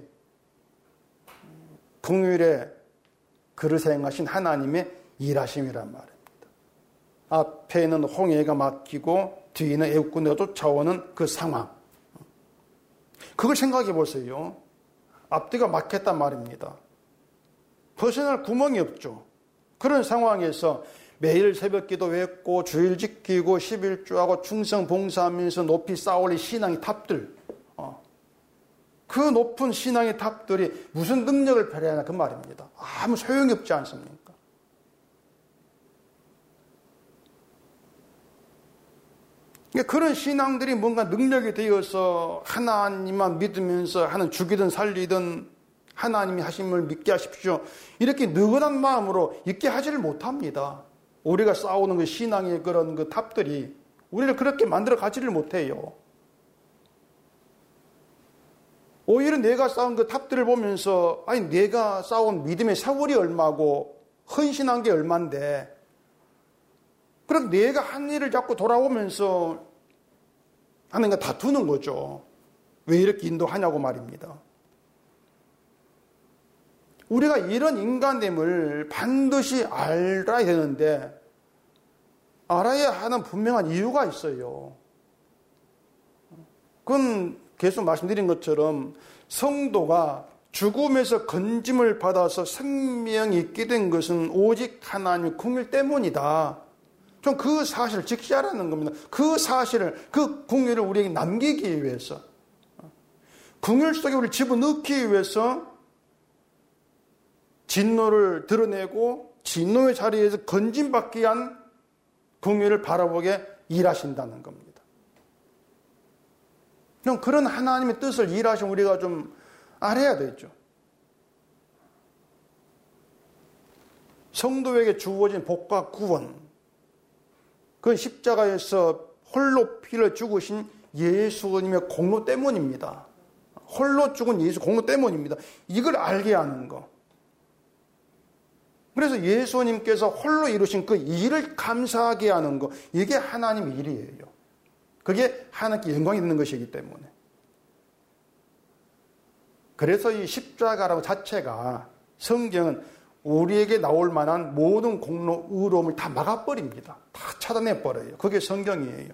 긍휼의 그릇에 행하신 하나님의 일하심이란 말입니다. 앞에는 홍해가 막히고 뒤에는 애국군대가 쫓아오는 그 상황. 그걸 생각해 보세요. 앞뒤가 막혔단 말입니다. 벗어날 구멍이 없죠. 그런 상황에서 매일 새벽 기도했고 주일 지키고 십일조하고 충성 봉사하면서 높이 쌓아올린 신앙의 탑들, 어. 그 높은 신앙의 탑들이 무슨 능력을 발휘하냐 그 말입니다. 아무 소용이 없지 않습니까? 그런 신앙들이 뭔가 능력이 되어서 하나님만 믿으면서 하는 죽이든 살리든 하나님이 하심을 믿게 하십시오. 이렇게 느긋한 마음으로 있게 하지를 못합니다. 우리가 싸우는 그 신앙의 그런 그 탑들이 우리를 그렇게 만들어 가지를 못해요. 오히려 내가 쌓은 그 탑들을 보면서 아니 내가 쌓은 믿음의 세월이 얼마고 헌신한 게 얼만데 그럼 내가 한 일을 자꾸 돌아오면서 하나님과 다투는 거죠. 왜 이렇게 인도하냐고 말입니다. 우리가 이런 인간됨을 반드시 알아야 되는데 알아야 하는 분명한 이유가 있어요. 그건 계속 말씀드린 것처럼 성도가 죽음에서 건짐을 받아서 생명이 있게 된 것은 오직 하나님의 긍휼 때문이다. 좀 그 사실을 직시하라는 겁니다. 그 사실을, 그 긍휼을 우리에게 남기기 위해서, 긍휼 속에 우리를 집어넣기 위해서 진노를 드러내고 진노의 자리에서 건짐받기 위한 긍휼을 바라보게 일하신다는 겁니다. 그럼 그런 하나님의 뜻을 일하신 우리가 좀 알아야 되죠. 성도에게 주어진 복과 구원, 그건 십자가에서 홀로 피를 죽으신 예수님의 공로 때문입니다. 홀로 죽은 예수 공로 때문입니다. 이걸 알게 하는 거. 그래서 예수님께서 홀로 이루신 그 일을 감사하게 하는 것, 이게 하나님의 일이에요. 그게 하나님께 영광이 되는 것이기 때문에. 그래서 이 십자가라고 자체가 성경은 우리에게 나올 만한 모든 공로, 의로움을 다 막아버립니다. 다 차단해버려요. 그게 성경이에요.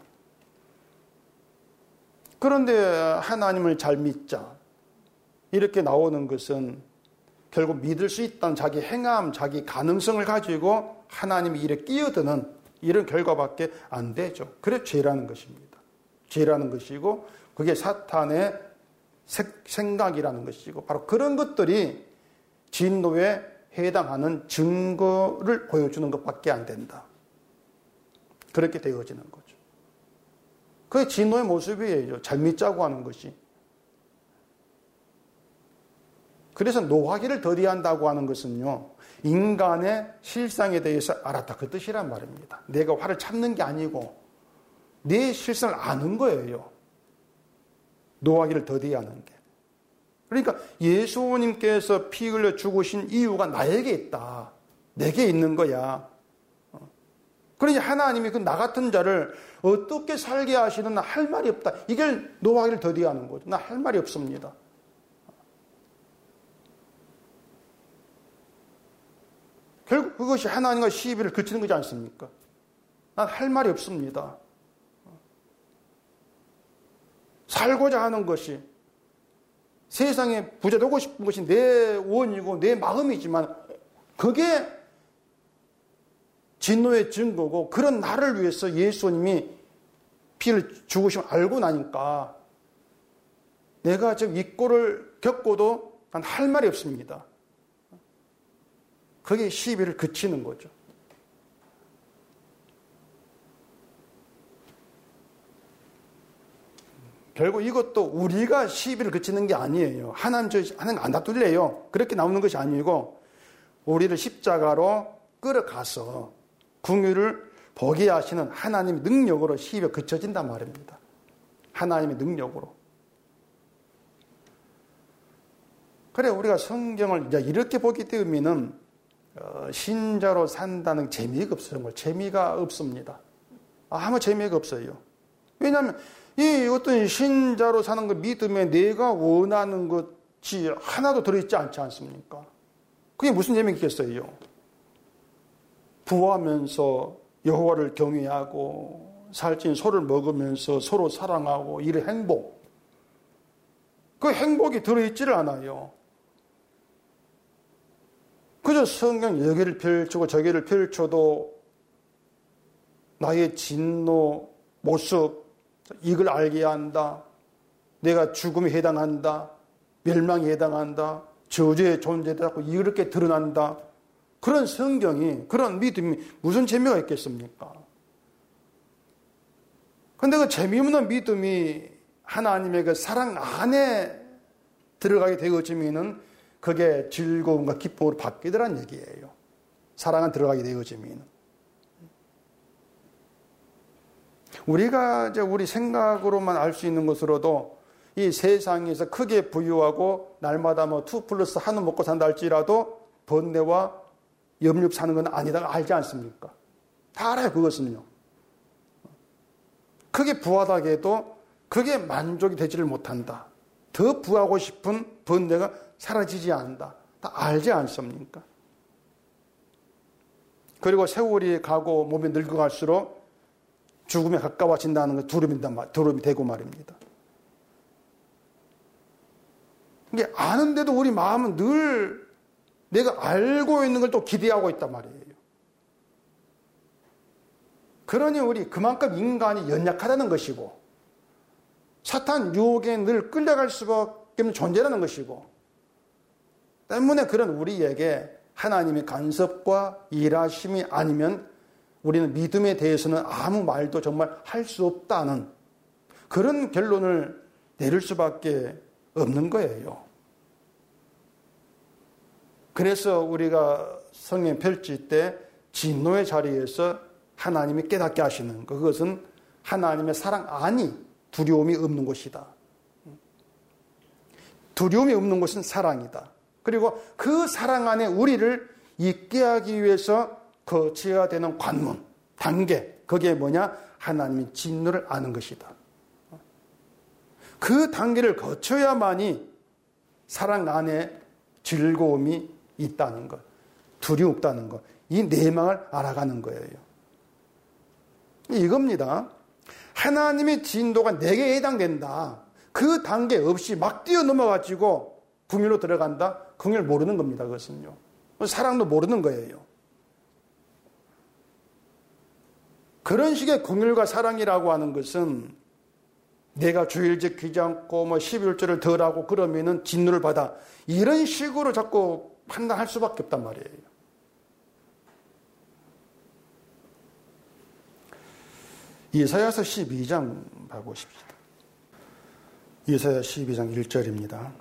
그런데 하나님을 잘 믿자, 이렇게 나오는 것은 결국 믿을 수 있다는 자기 행함, 자기 가능성을 가지고 하나님의 일에 끼어드는 이런 결과밖에 안 되죠. 그래 죄라는 것입니다. 죄라는 것이고 그게 사탄의 생각이라는 것이고 바로 그런 것들이 진노에 해당하는 증거를 보여주는 것밖에 안 된다. 그렇게 되어지는 거죠. 그게 진노의 모습이에요. 잘 믿자고 하는 것이. 그래서 노하기를 더디한다고 하는 것은요, 인간의 실상에 대해서 알았다, 그 뜻이란 말입니다. 내가 화를 참는 게 아니고 내 실상을 아는 거예요. 노하기를 더디하는 게. 그러니까 예수님께서 피 흘려 죽으신 이유가 나에게 있다. 내게 있는 거야. 그러니 하나님이 그 나 같은 자를 어떻게 살게 하시는 나 할 말이 없다. 이게 노하기를 더디하는 거죠. 나 할 말이 없습니다. 결국 그것이 하나님과 시비를 그치는 거지 않습니까? 난 할 말이 없습니다. 살고자 하는 것이, 세상에 부자 되고 싶은 것이 내 원이고 내 마음이지만 그게 진노의 증거고, 그런 나를 위해서 예수님이 피를 죽으심을 알고 나니까 내가 지금 이 꼴을 겪고도 난 할 말이 없습니다. 그게 시비를 그치는 거죠. 결국 이것도 우리가 시비를 그치는 게 아니에요. 하나님, 저, 하나님 안 다툴래요. 그렇게 나오는 것이 아니고, 우리를 십자가로 끌어가서 긍휼을 보게 하시는 하나님의 능력으로 시비가 그쳐진단 말입니다. 하나님의 능력으로. 그래, 우리가 성경을 이제 이렇게 보기 때문에는 어, 신자로 산다는 재미가 없어요. 재미가 없습니다. 아무 재미가 없어요. 왜냐하면 이 어떤 신자로 사는 그 믿음에 내가 원하는 것이 하나도 들어있지 않지 않습니까? 그게 무슨 재미가 있겠어요? 부하면서 여호와를 경외하고 살찐 소를 먹으면서 서로 사랑하고 이런 행복, 그 행복이 들어있지를 않아요. 그저 성경 여기를 펼치고 저기를 펼쳐도 나의 진노 모습, 이걸 알게 한다. 내가 죽음에 해당한다. 멸망에 해당한다. 저주의 존재다. 이렇게 드러난다. 그런 성경이, 그런 믿음이 무슨 재미가 있겠습니까? 그런데 그 재미없는 믿음이 하나님의 그 사랑 안에 들어가게 되어지면은 그게 즐거움과 기쁨으로 바뀌더란 얘기예요. 사랑은 들어가게 되어지면. 우리가 이제 우리 생각으로만 알 수 있는 것으로도 이 세상에서 크게 부유하고 날마다 뭐 투 플러스 한우 먹고 산다 할지라도 번뇌와 염립 사는 건 아니다 알지 않습니까? 다 알아요, 그것은요. 크게 부하다고 해도 그게 만족이 되지를 못한다. 더 부하고 싶은 번뇌가 사라지지 않는다. 다 알지 않습니까? 그리고 세월이 가고 몸이 늙어갈수록 죽음에 가까워진다는 것 두려움이다, 두려움이 되고 말입니다. 이게 아는데도 우리 마음은 늘 내가 알고 있는 걸 또 기대하고 있단 말이에요. 그러니 우리 그만큼 인간이 연약하다는 것이고 사탄 유혹에 늘 끌려갈 수밖에 없는 존재라는 것이고 때문에 그런 우리에게 하나님의 간섭과 일하심이 아니면 우리는 믿음에 대해서는 아무 말도 정말 할 수 없다는 그런 결론을 내릴 수밖에 없는 거예요. 그래서 우리가 성경 펼칠 때 진노의 자리에서 하나님이 깨닫게 하시는 것, 그것은 하나님의 사랑 안이 두려움이 없는 것이다. 두려움이 없는 것은 사랑이다. 그리고 그 사랑 안에 우리를 있게 하기 위해서 거쳐야 되는 관문, 단계, 그게 뭐냐? 하나님의 진노를 아는 것이다. 그 단계를 거쳐야만이 사랑 안에 즐거움이 있다는 것, 두려움 없다는 것, 이 내막을 알아가는 거예요. 이겁니다. 하나님의 진도가 내게 해당된다. 그 단계 없이 막 뛰어넘어가지고 궁율로 들어간다? 궁율 모르는 겁니다. 그것은요. 사랑도 모르는 거예요. 그런 식의 궁율과 사랑이라고 하는 것은 내가 주일 지키지 않고 뭐 십일조를 덜 하고 그러면은 진노를 받아. 이런 식으로 자꾸 판단할 수밖에 없단 말이에요. 이사야서 십이 장 봐보십시다. 이사야 십이 장 일 절입니다.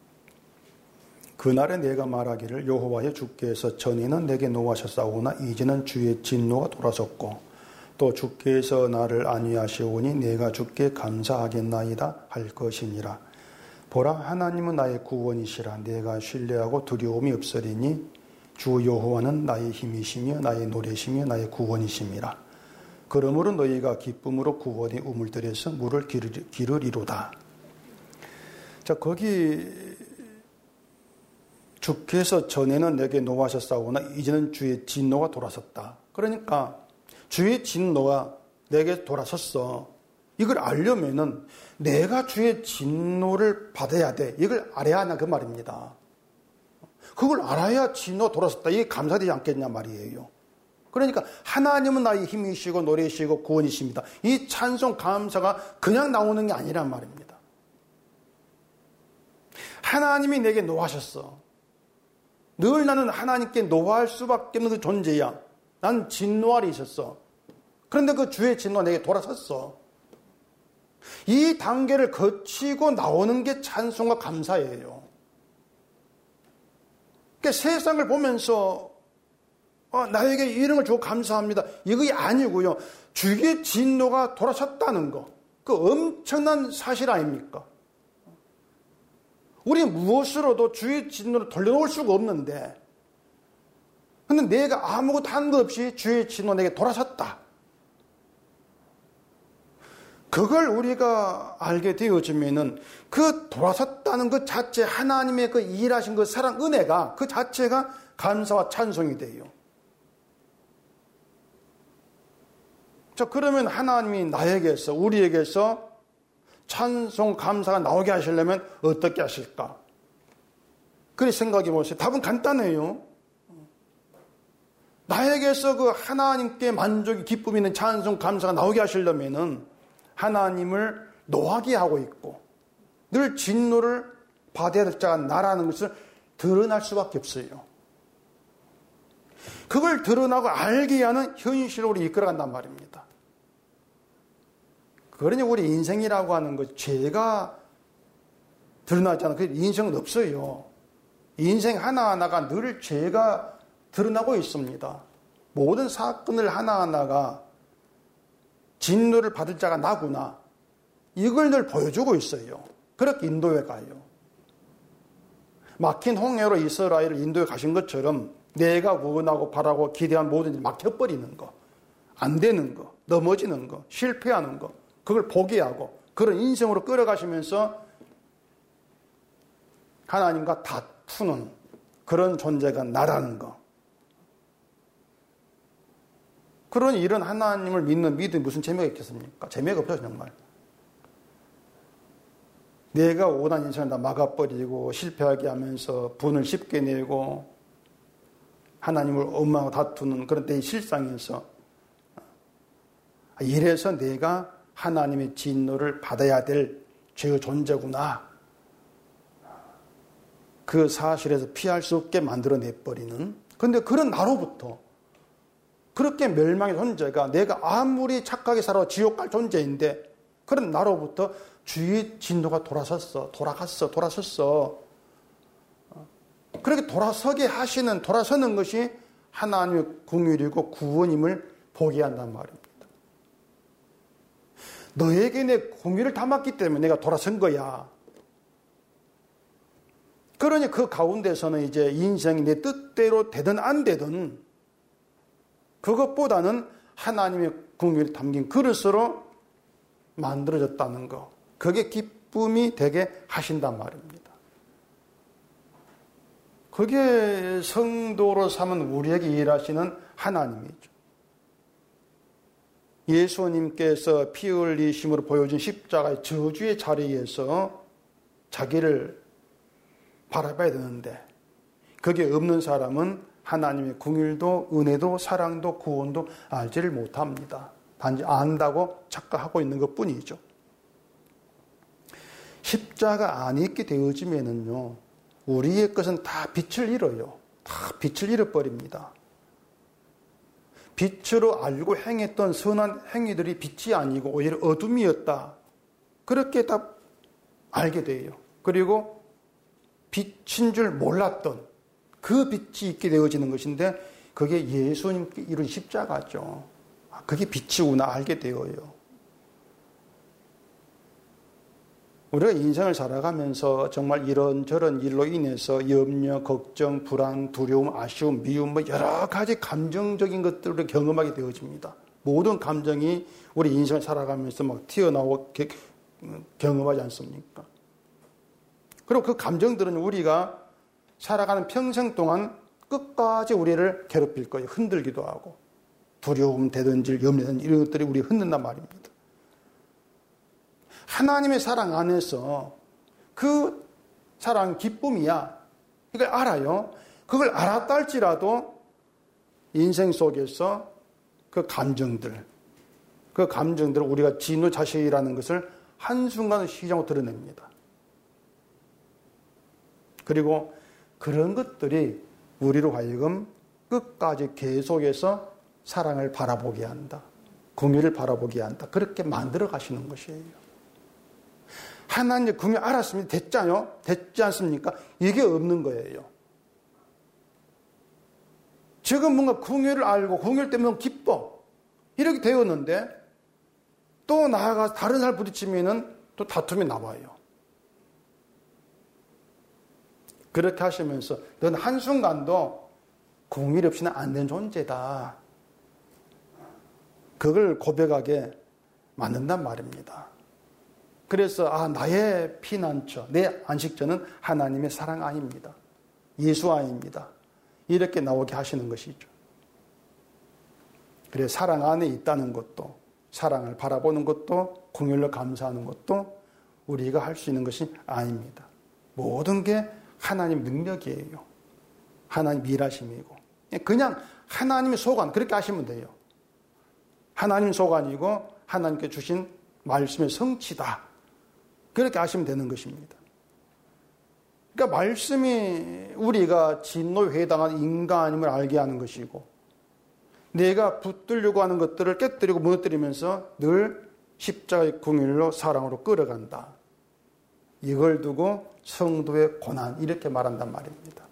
그날에 내가 말하기를 여호와의 주께서 전에는 내게 노하셨사오나 이제는 주의 진노가 돌아섰고 또 주께서 나를 안위하시오니 내가 주께 감사하겠나이다 할 것이니라. 보라, 하나님은 나의 구원이시라. 내가 신뢰하고 두려움이 없으리니 주 여호와는 나의 힘이시며 나의 노래시며 나의 구원이심이라. 그러므로 너희가 기쁨으로 구원의 우물들에서 물을 기르리로다. 자, 거기 주께서 전에는 내게 노하셨사오나 이제는 주의 진노가 돌아섰다. 그러니까 주의 진노가 내게 돌아섰어. 이걸 알려면은 내가 주의 진노를 받아야 돼. 이걸 알아야 하나 그 말입니다. 그걸 알아야 진노가 돌아섰다. 이게 감사되지 않겠냐 말이에요. 그러니까 하나님은 나의 힘이시고 노래이시고 구원이십니다. 이 찬송 감사가 그냥 나오는 게 아니란 말입니다. 하나님이 내게 노하셨어. 늘 나는 하나님께 노할 수밖에 없는 그 존재야. 난 진노할이 있었어. 그런데 그 주의 진노가 내게 돌아섰어. 이 단계를 거치고 나오는 게 찬송과 감사예요. 그러니까 세상을 보면서 어, 나에게 이런 걸 주고 감사합니다. 이게 아니고요. 주의 진노가 돌아섰다는 거. 그 엄청난 사실 아닙니까? 우리 무엇으로도 주의 진노를 돌려놓을 수가 없는데 근데 내가 아무것도 한 것 없이 주의 진노가 내게 돌아섰다. 그걸 우리가 알게 되어지면은 그 돌아섰다는 것 자체, 하나님의 그 일하신 그 사랑 은혜가 그 자체가 감사와 찬송이 돼요. 자, 그러면 하나님이 나에게서, 우리에게서 찬송, 감사가 나오게 하시려면 어떻게 하실까? 그리 생각해 보세요. 답은 간단해요. 나에게서 그 하나님께 만족이, 기쁨이 있는 찬송, 감사가 나오게 하시려면은 하나님을 노하게 하고 있고 늘 진노를 받아야 될 자가 나라는 것을 드러날 수밖에 없어요. 그걸 드러나고 알게 하는 현실로 이끌어간단 말입니다. 그러니 우리 인생이라고 하는 것, 죄가 드러나지 않은 그 인생은 없어요. 인생 하나하나가 늘 죄가 드러나고 있습니다. 모든 사건을 하나하나가 진노를 받을 자가 나구나. 이걸 늘 보여주고 있어요. 그렇게 인도에 가요. 막힌 홍해로 이스라엘을 인도에 가신 것처럼 내가 원하고 바라고 기대한 모든 일이 막혀버리는 거, 안 되는 거, 넘어지는 거, 실패하는 거, 그걸 포기하고 그런 인생으로 끌어가시면서 하나님과 다투는 그런 존재가 나라는 거. 그런 이런 하나님을 믿는 믿음이 무슨 재미가 있겠습니까? 재미가 없죠, 정말. 내가 원하는 인생을 다 막아버리고 실패하게 하면서 분을 쉽게 내고 하나님을 원망하고 다투는 그런 때의 실상에서 이래서 내가 하나님의 진노를 받아야 될 죄의 존재구나. 그 사실에서 피할 수 없게 만들어내버리는. 그런데 그런 나로부터 그렇게 멸망의 존재가 내가 아무리 착하게 살아 지옥 갈 존재인데 그런 나로부터 주의 진노가 돌아섰어. 돌아갔어. 돌아섰어. 그렇게 돌아서게 하시는, 돌아서는 것이 하나님의 긍휼이고 구원임을 보게 한단 말입니다. 너에게 내 긍휼을 담았기 때문에 내가 돌아선 거야. 그러니 그 가운데서는 이제 인생이 내 뜻대로 되든 안 되든 그것보다는 하나님의 궁율이 담긴 그릇으로 만들어졌다는 거. 그게 기쁨이 되게 하신단 말입니다. 그게 성도로 삼은 우리에게 일하시는 하나님이죠. 예수님께서 피 흘리심으로 보여준 십자가의 저주의 자리에서 자기를 바라봐야 되는데 그게 없는 사람은 하나님의 긍휼도 은혜도 사랑도 구원도 알지를 못합니다. 단지 안다고 착각하고 있는 것뿐이죠. 십자가 안에 있게 되어지면은요, 우리의 것은 다 빛을 잃어요. 다 빛을 잃어버립니다. 빛으로 알고 행했던 선한 행위들이 빛이 아니고 오히려 어둠이었다. 그렇게 다 알게 돼요. 그리고 빛인 줄 몰랐던 그 빛이 있게 되어지는 것인데 그게 예수님께 이룬 십자가죠. 그게 빛이구나 알게 되어요. 우리가 인생을 살아가면서 정말 이런저런 일로 인해서 염려, 걱정, 불안, 두려움, 아쉬움, 미움 뭐 여러 가지 감정적인 것들을 경험하게 되어집니다. 모든 감정이 우리 인생을 살아가면서 막 튀어나오고 경험하지 않습니까? 그리고 그 감정들은 우리가 살아가는 평생 동안 끝까지 우리를 괴롭힐 거예요. 흔들기도 하고 두려움, 대던질, 염려든 이런 것들이 우리 흔든단 말입니다. 하나님의 사랑 안에서 그 사랑 기쁨이야. 이걸 알아요. 그걸 알았다 할지라도 인생 속에서 그 감정들, 그 감정들을 우리가 진노 자식이라는 것을 한순간 시정으로 드러냅니다. 그리고 그런 것들이 우리로 하여금 끝까지 계속해서 사랑을 바라보게 한다. 긍휼을 바라보게 한다. 그렇게 만들어 가시는 것이에요. 하나님의 긍휼 알았으면 됐잖아요. 됐지 않습니까? 이게 없는 거예요. 지금 뭔가 긍휼을 알고 긍휼 때문에 기뻐. 이렇게 되었는데 또 나아가 다른 사람 부딪히면은 또 다툼이 나와요. 그렇게 하시면서 넌 한순간도 긍휼 없이는 안 된 존재다. 그걸 고백하게 만든단 말입니다. 그래서 아 나의 피난처, 내 안식처는 하나님의 사랑 안입니다. 예수 안입니다. 이렇게 나오게 하시는 것이죠. 그래서 사랑 안에 있다는 것도 사랑을 바라보는 것도 긍휼로 감사하는 것도 우리가 할 수 있는 것이 아닙니다. 모든 게 하나님 능력이에요. 하나님 일하심이고 그냥 하나님의 소관 그렇게 하시면 돼요. 하나님 소관이고 하나님께 주신 말씀의 성취다. 그렇게 하시면 되는 것입니다. 그러니까 말씀이 우리가 진노에 해당하는 인간임을 알게 하는 것이고 내가 붙들려고 하는 것들을 깨뜨리고 무너뜨리면서 늘 십자가의 긍휼로 사랑으로 끌어간다. 이걸 두고 성도의 고난 이렇게 말한단 말입니다.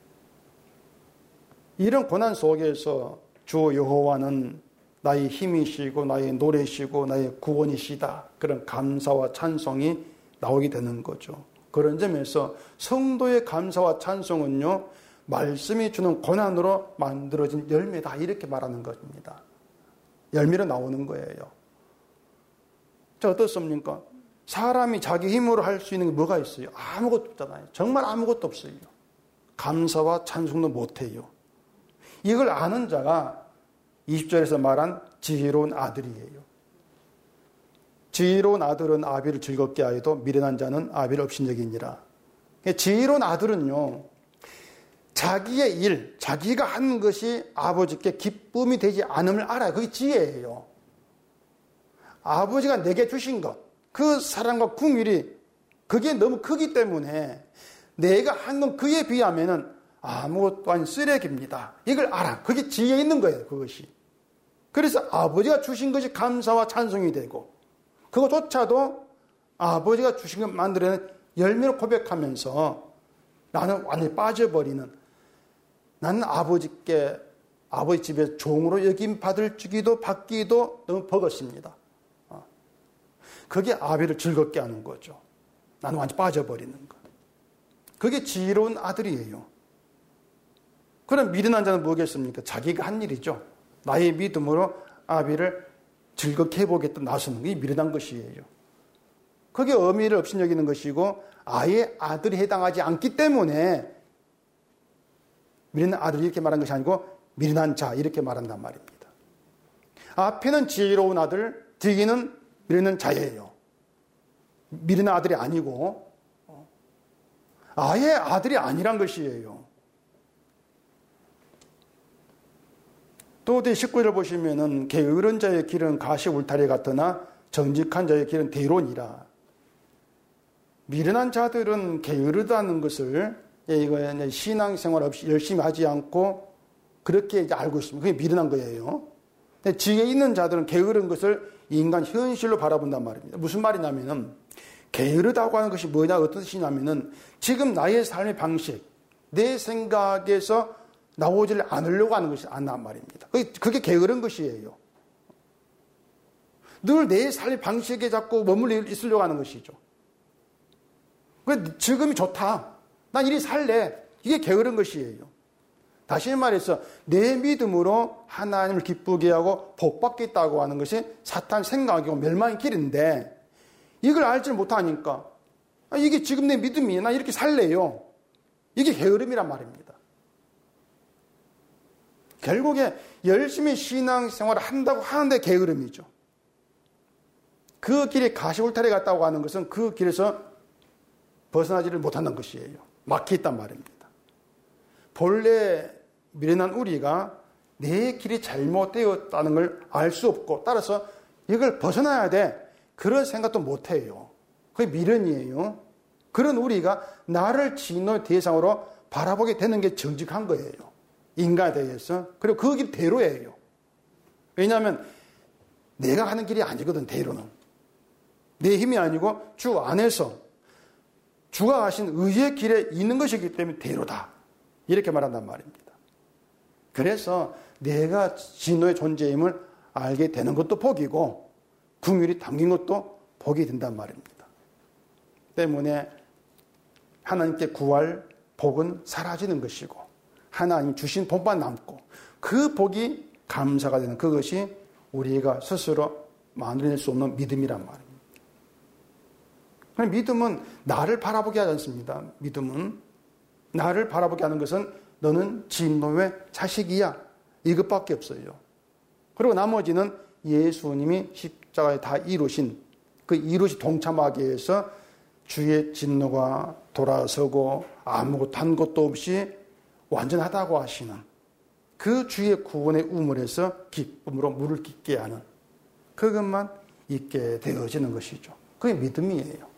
이런 고난 속에서 주 여호와는 나의 힘이시고 나의 노래시고 나의 구원이시다. 그런 감사와 찬송이 나오게 되는 거죠. 그런 점에서 성도의 감사와 찬송은요. 말씀이 주는 고난으로 만들어진 열매다. 이렇게 말하는 것입니다. 열매로 나오는 거예요. 자, 어떻습니까? 사람이 자기 힘으로 할 수 있는 게 뭐가 있어요? 아무것도 없잖아요. 정말 아무것도 없어요. 감사와 찬송도 못해요. 이걸 아는 자가 이십 절에서 말한 지혜로운 아들이에요. 지혜로운 아들은 아비를 즐겁게 하여도 미련한 자는 아비를 업신여기니라. 지혜로운 아들은요. 자기의 일, 자기가 한 것이 아버지께 기쁨이 되지 않음을 알아요. 그게 지혜예요. 아버지가 내게 주신 것, 그 사랑과 긍휼이 그게 너무 크기 때문에 내가 한 건 그에 비하면은 아무것도 아닌 쓰레기입니다. 이걸 알아. 그게 지혜 있는 거예요. 그것이. 그래서 아버지가 주신 것이 감사와 찬송이 되고 그것조차도 아버지가 주신 것 만들어낸 열매로 고백하면서 나는 완전히 빠져버리는 나는 아버지께 아버지 집에 종으로 여김 받을 주기도 받기도 너무 버겁습니다. 그게 아비를 즐겁게 하는 거죠. 나는 완전히 빠져버리는 거. 그게 지혜로운 아들이에요. 그럼 미련한 자는 뭐겠습니까? 자기가 한 일이죠. 나의 믿음으로 아비를 즐겁게 해보겠다 나서는 게 미련한 것이에요. 그게 의미를 없이 여기는 것이고 아예 아들이 해당하지 않기 때문에 미련한 아들이 이렇게 말한 것이 아니고 미련한 자 이렇게 말한단 말입니다. 앞에는 지혜로운 아들, 뒤에는 미련한 자예요. 미련한 아들이 아니고 아예 아들이 아니란 것이에요. 또 십구 절을 보시면은 게으른 자의 길은 가시 울타리 같으나 정직한 자의 길은 대론이라. 미련한 자들은 게으르다는 것을 이거 신앙생활 없이 열심히 하지 않고 그렇게 이제 알고 있습니다. 그게 미련한 거예요. 근데 지혜 있는 자들은 게으른 것을 인간 현실로 바라본단 말입니다. 무슨 말이냐면은 게으르다고 하는 것이 뭐냐 어떤 뜻이냐면은 지금 나의 삶의 방식, 내 생각에서 나오질 않으려고 하는 것이 아니란 말입니다. 그게 게으른 것이에요. 늘 내 삶의 방식에 자꾸 머물러 있으려고 하는 것이죠. 지금이 좋다. 난 이리 살래. 이게 게으른 것이에요. 다시 말해서 내 믿음으로 하나님을 기쁘게 하고 복받겠다고 하는 것이 사탄 생각이고 멸망의 길인데 이걸 알지 못하니까 이게 지금 내 믿음이에요. 난 이렇게 살래요. 이게 게으름이란 말입니다. 결국에 열심히 신앙생활을 한다고 하는데 게으름이죠. 그 길에 가시울타리 갔다고 하는 것은 그 길에서 벗어나지를 못한다는 것이에요. 막혀있단 말입니다. 본래 미련한 우리가 내 길이 잘못되었다는 걸 알 수 없고 따라서 이걸 벗어나야 돼. 그런 생각도 못해요. 그게 미련이에요. 그런 우리가 나를 진노의 대상으로 바라보게 되는 게 정직한 거예요. 인간에 대해서. 그리고 그 길 대로예요. 왜냐하면 내가 가는 길이 아니거든, 대로는. 내 힘이 아니고 주 안에서 주가 가신 의의 길에 있는 것이기 때문에 대로다. 이렇게 말한단 말입니다. 그래서 내가 진노의 존재임을 알게 되는 것도 복이고 긍휼이 담긴 것도 복이 된단 말입니다. 때문에 하나님께 구할 복은 사라지는 것이고 하나님 주신 복만 남고 그 복이 감사가 되는 그것이 우리가 스스로 만들어낼 수 없는 믿음이란 말입니다. 믿음은 나를 바라보게 하지 않습니다. 믿음은 나를 바라보게 하는 것은 너는 진노의 자식이야. 이것밖에 없어요. 그리고 나머지는 예수님이 십자가에 다 이루신 그 이루시 동참하기 위해서 주의 진노가 돌아서고 아무것도 한 것도 없이 완전하다고 하시는 그 주의 구원의 우물에서 기쁨으로 물을 깃게 하는 그것만 있게 되어지는 것이죠. 그게 믿음이에요.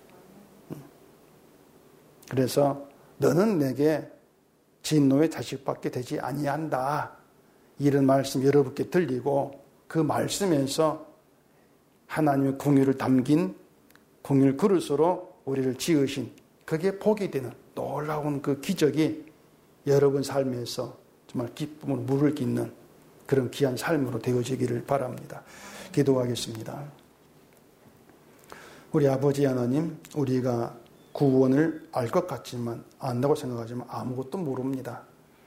그래서 너는 내게 진노의 자식밖에 되지 아니한다. 이런 말씀 여러분께 들리고 그 말씀에서 하나님의 긍휼을 담긴 긍휼 그릇으로 우리를 지으신 그게 복이 되는 놀라운 그 기적이 여러분 삶에서 정말 기쁨으로 물을 깃는 그런 귀한 삶으로 되어지기를 바랍니다. 기도하겠습니다. 우리 아버지 하나님, 우리가 구원을 알 것 같지만 안다고 생각하지만 아무것도 모릅니다.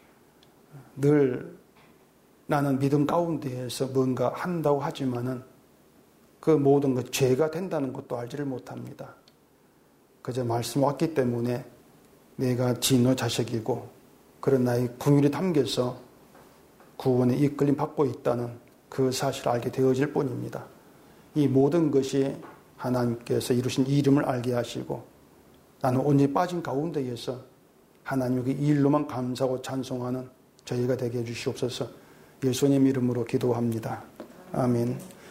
늘 나는 믿음 가운데에서 뭔가 한다고 하지만은 그 모든 것 죄가 된다는 것도 알지를 못합니다. 그저 말씀 왔기 때문에 내가 진노 자식이고 그런 나의 긍휼이 담겨서 구원에 이끌림 받고 있다는 그 사실을 알게 되어질 뿐입니다. 이 모든 것이 하나님께서 이루신 이름을 알게 하시고 나는 온전히 빠진 가운데에서 하나님의 이 일로만 감사하고 찬송하는 저희가 되게 해주시옵소서. 예수님 이름으로 기도합니다. 아멘.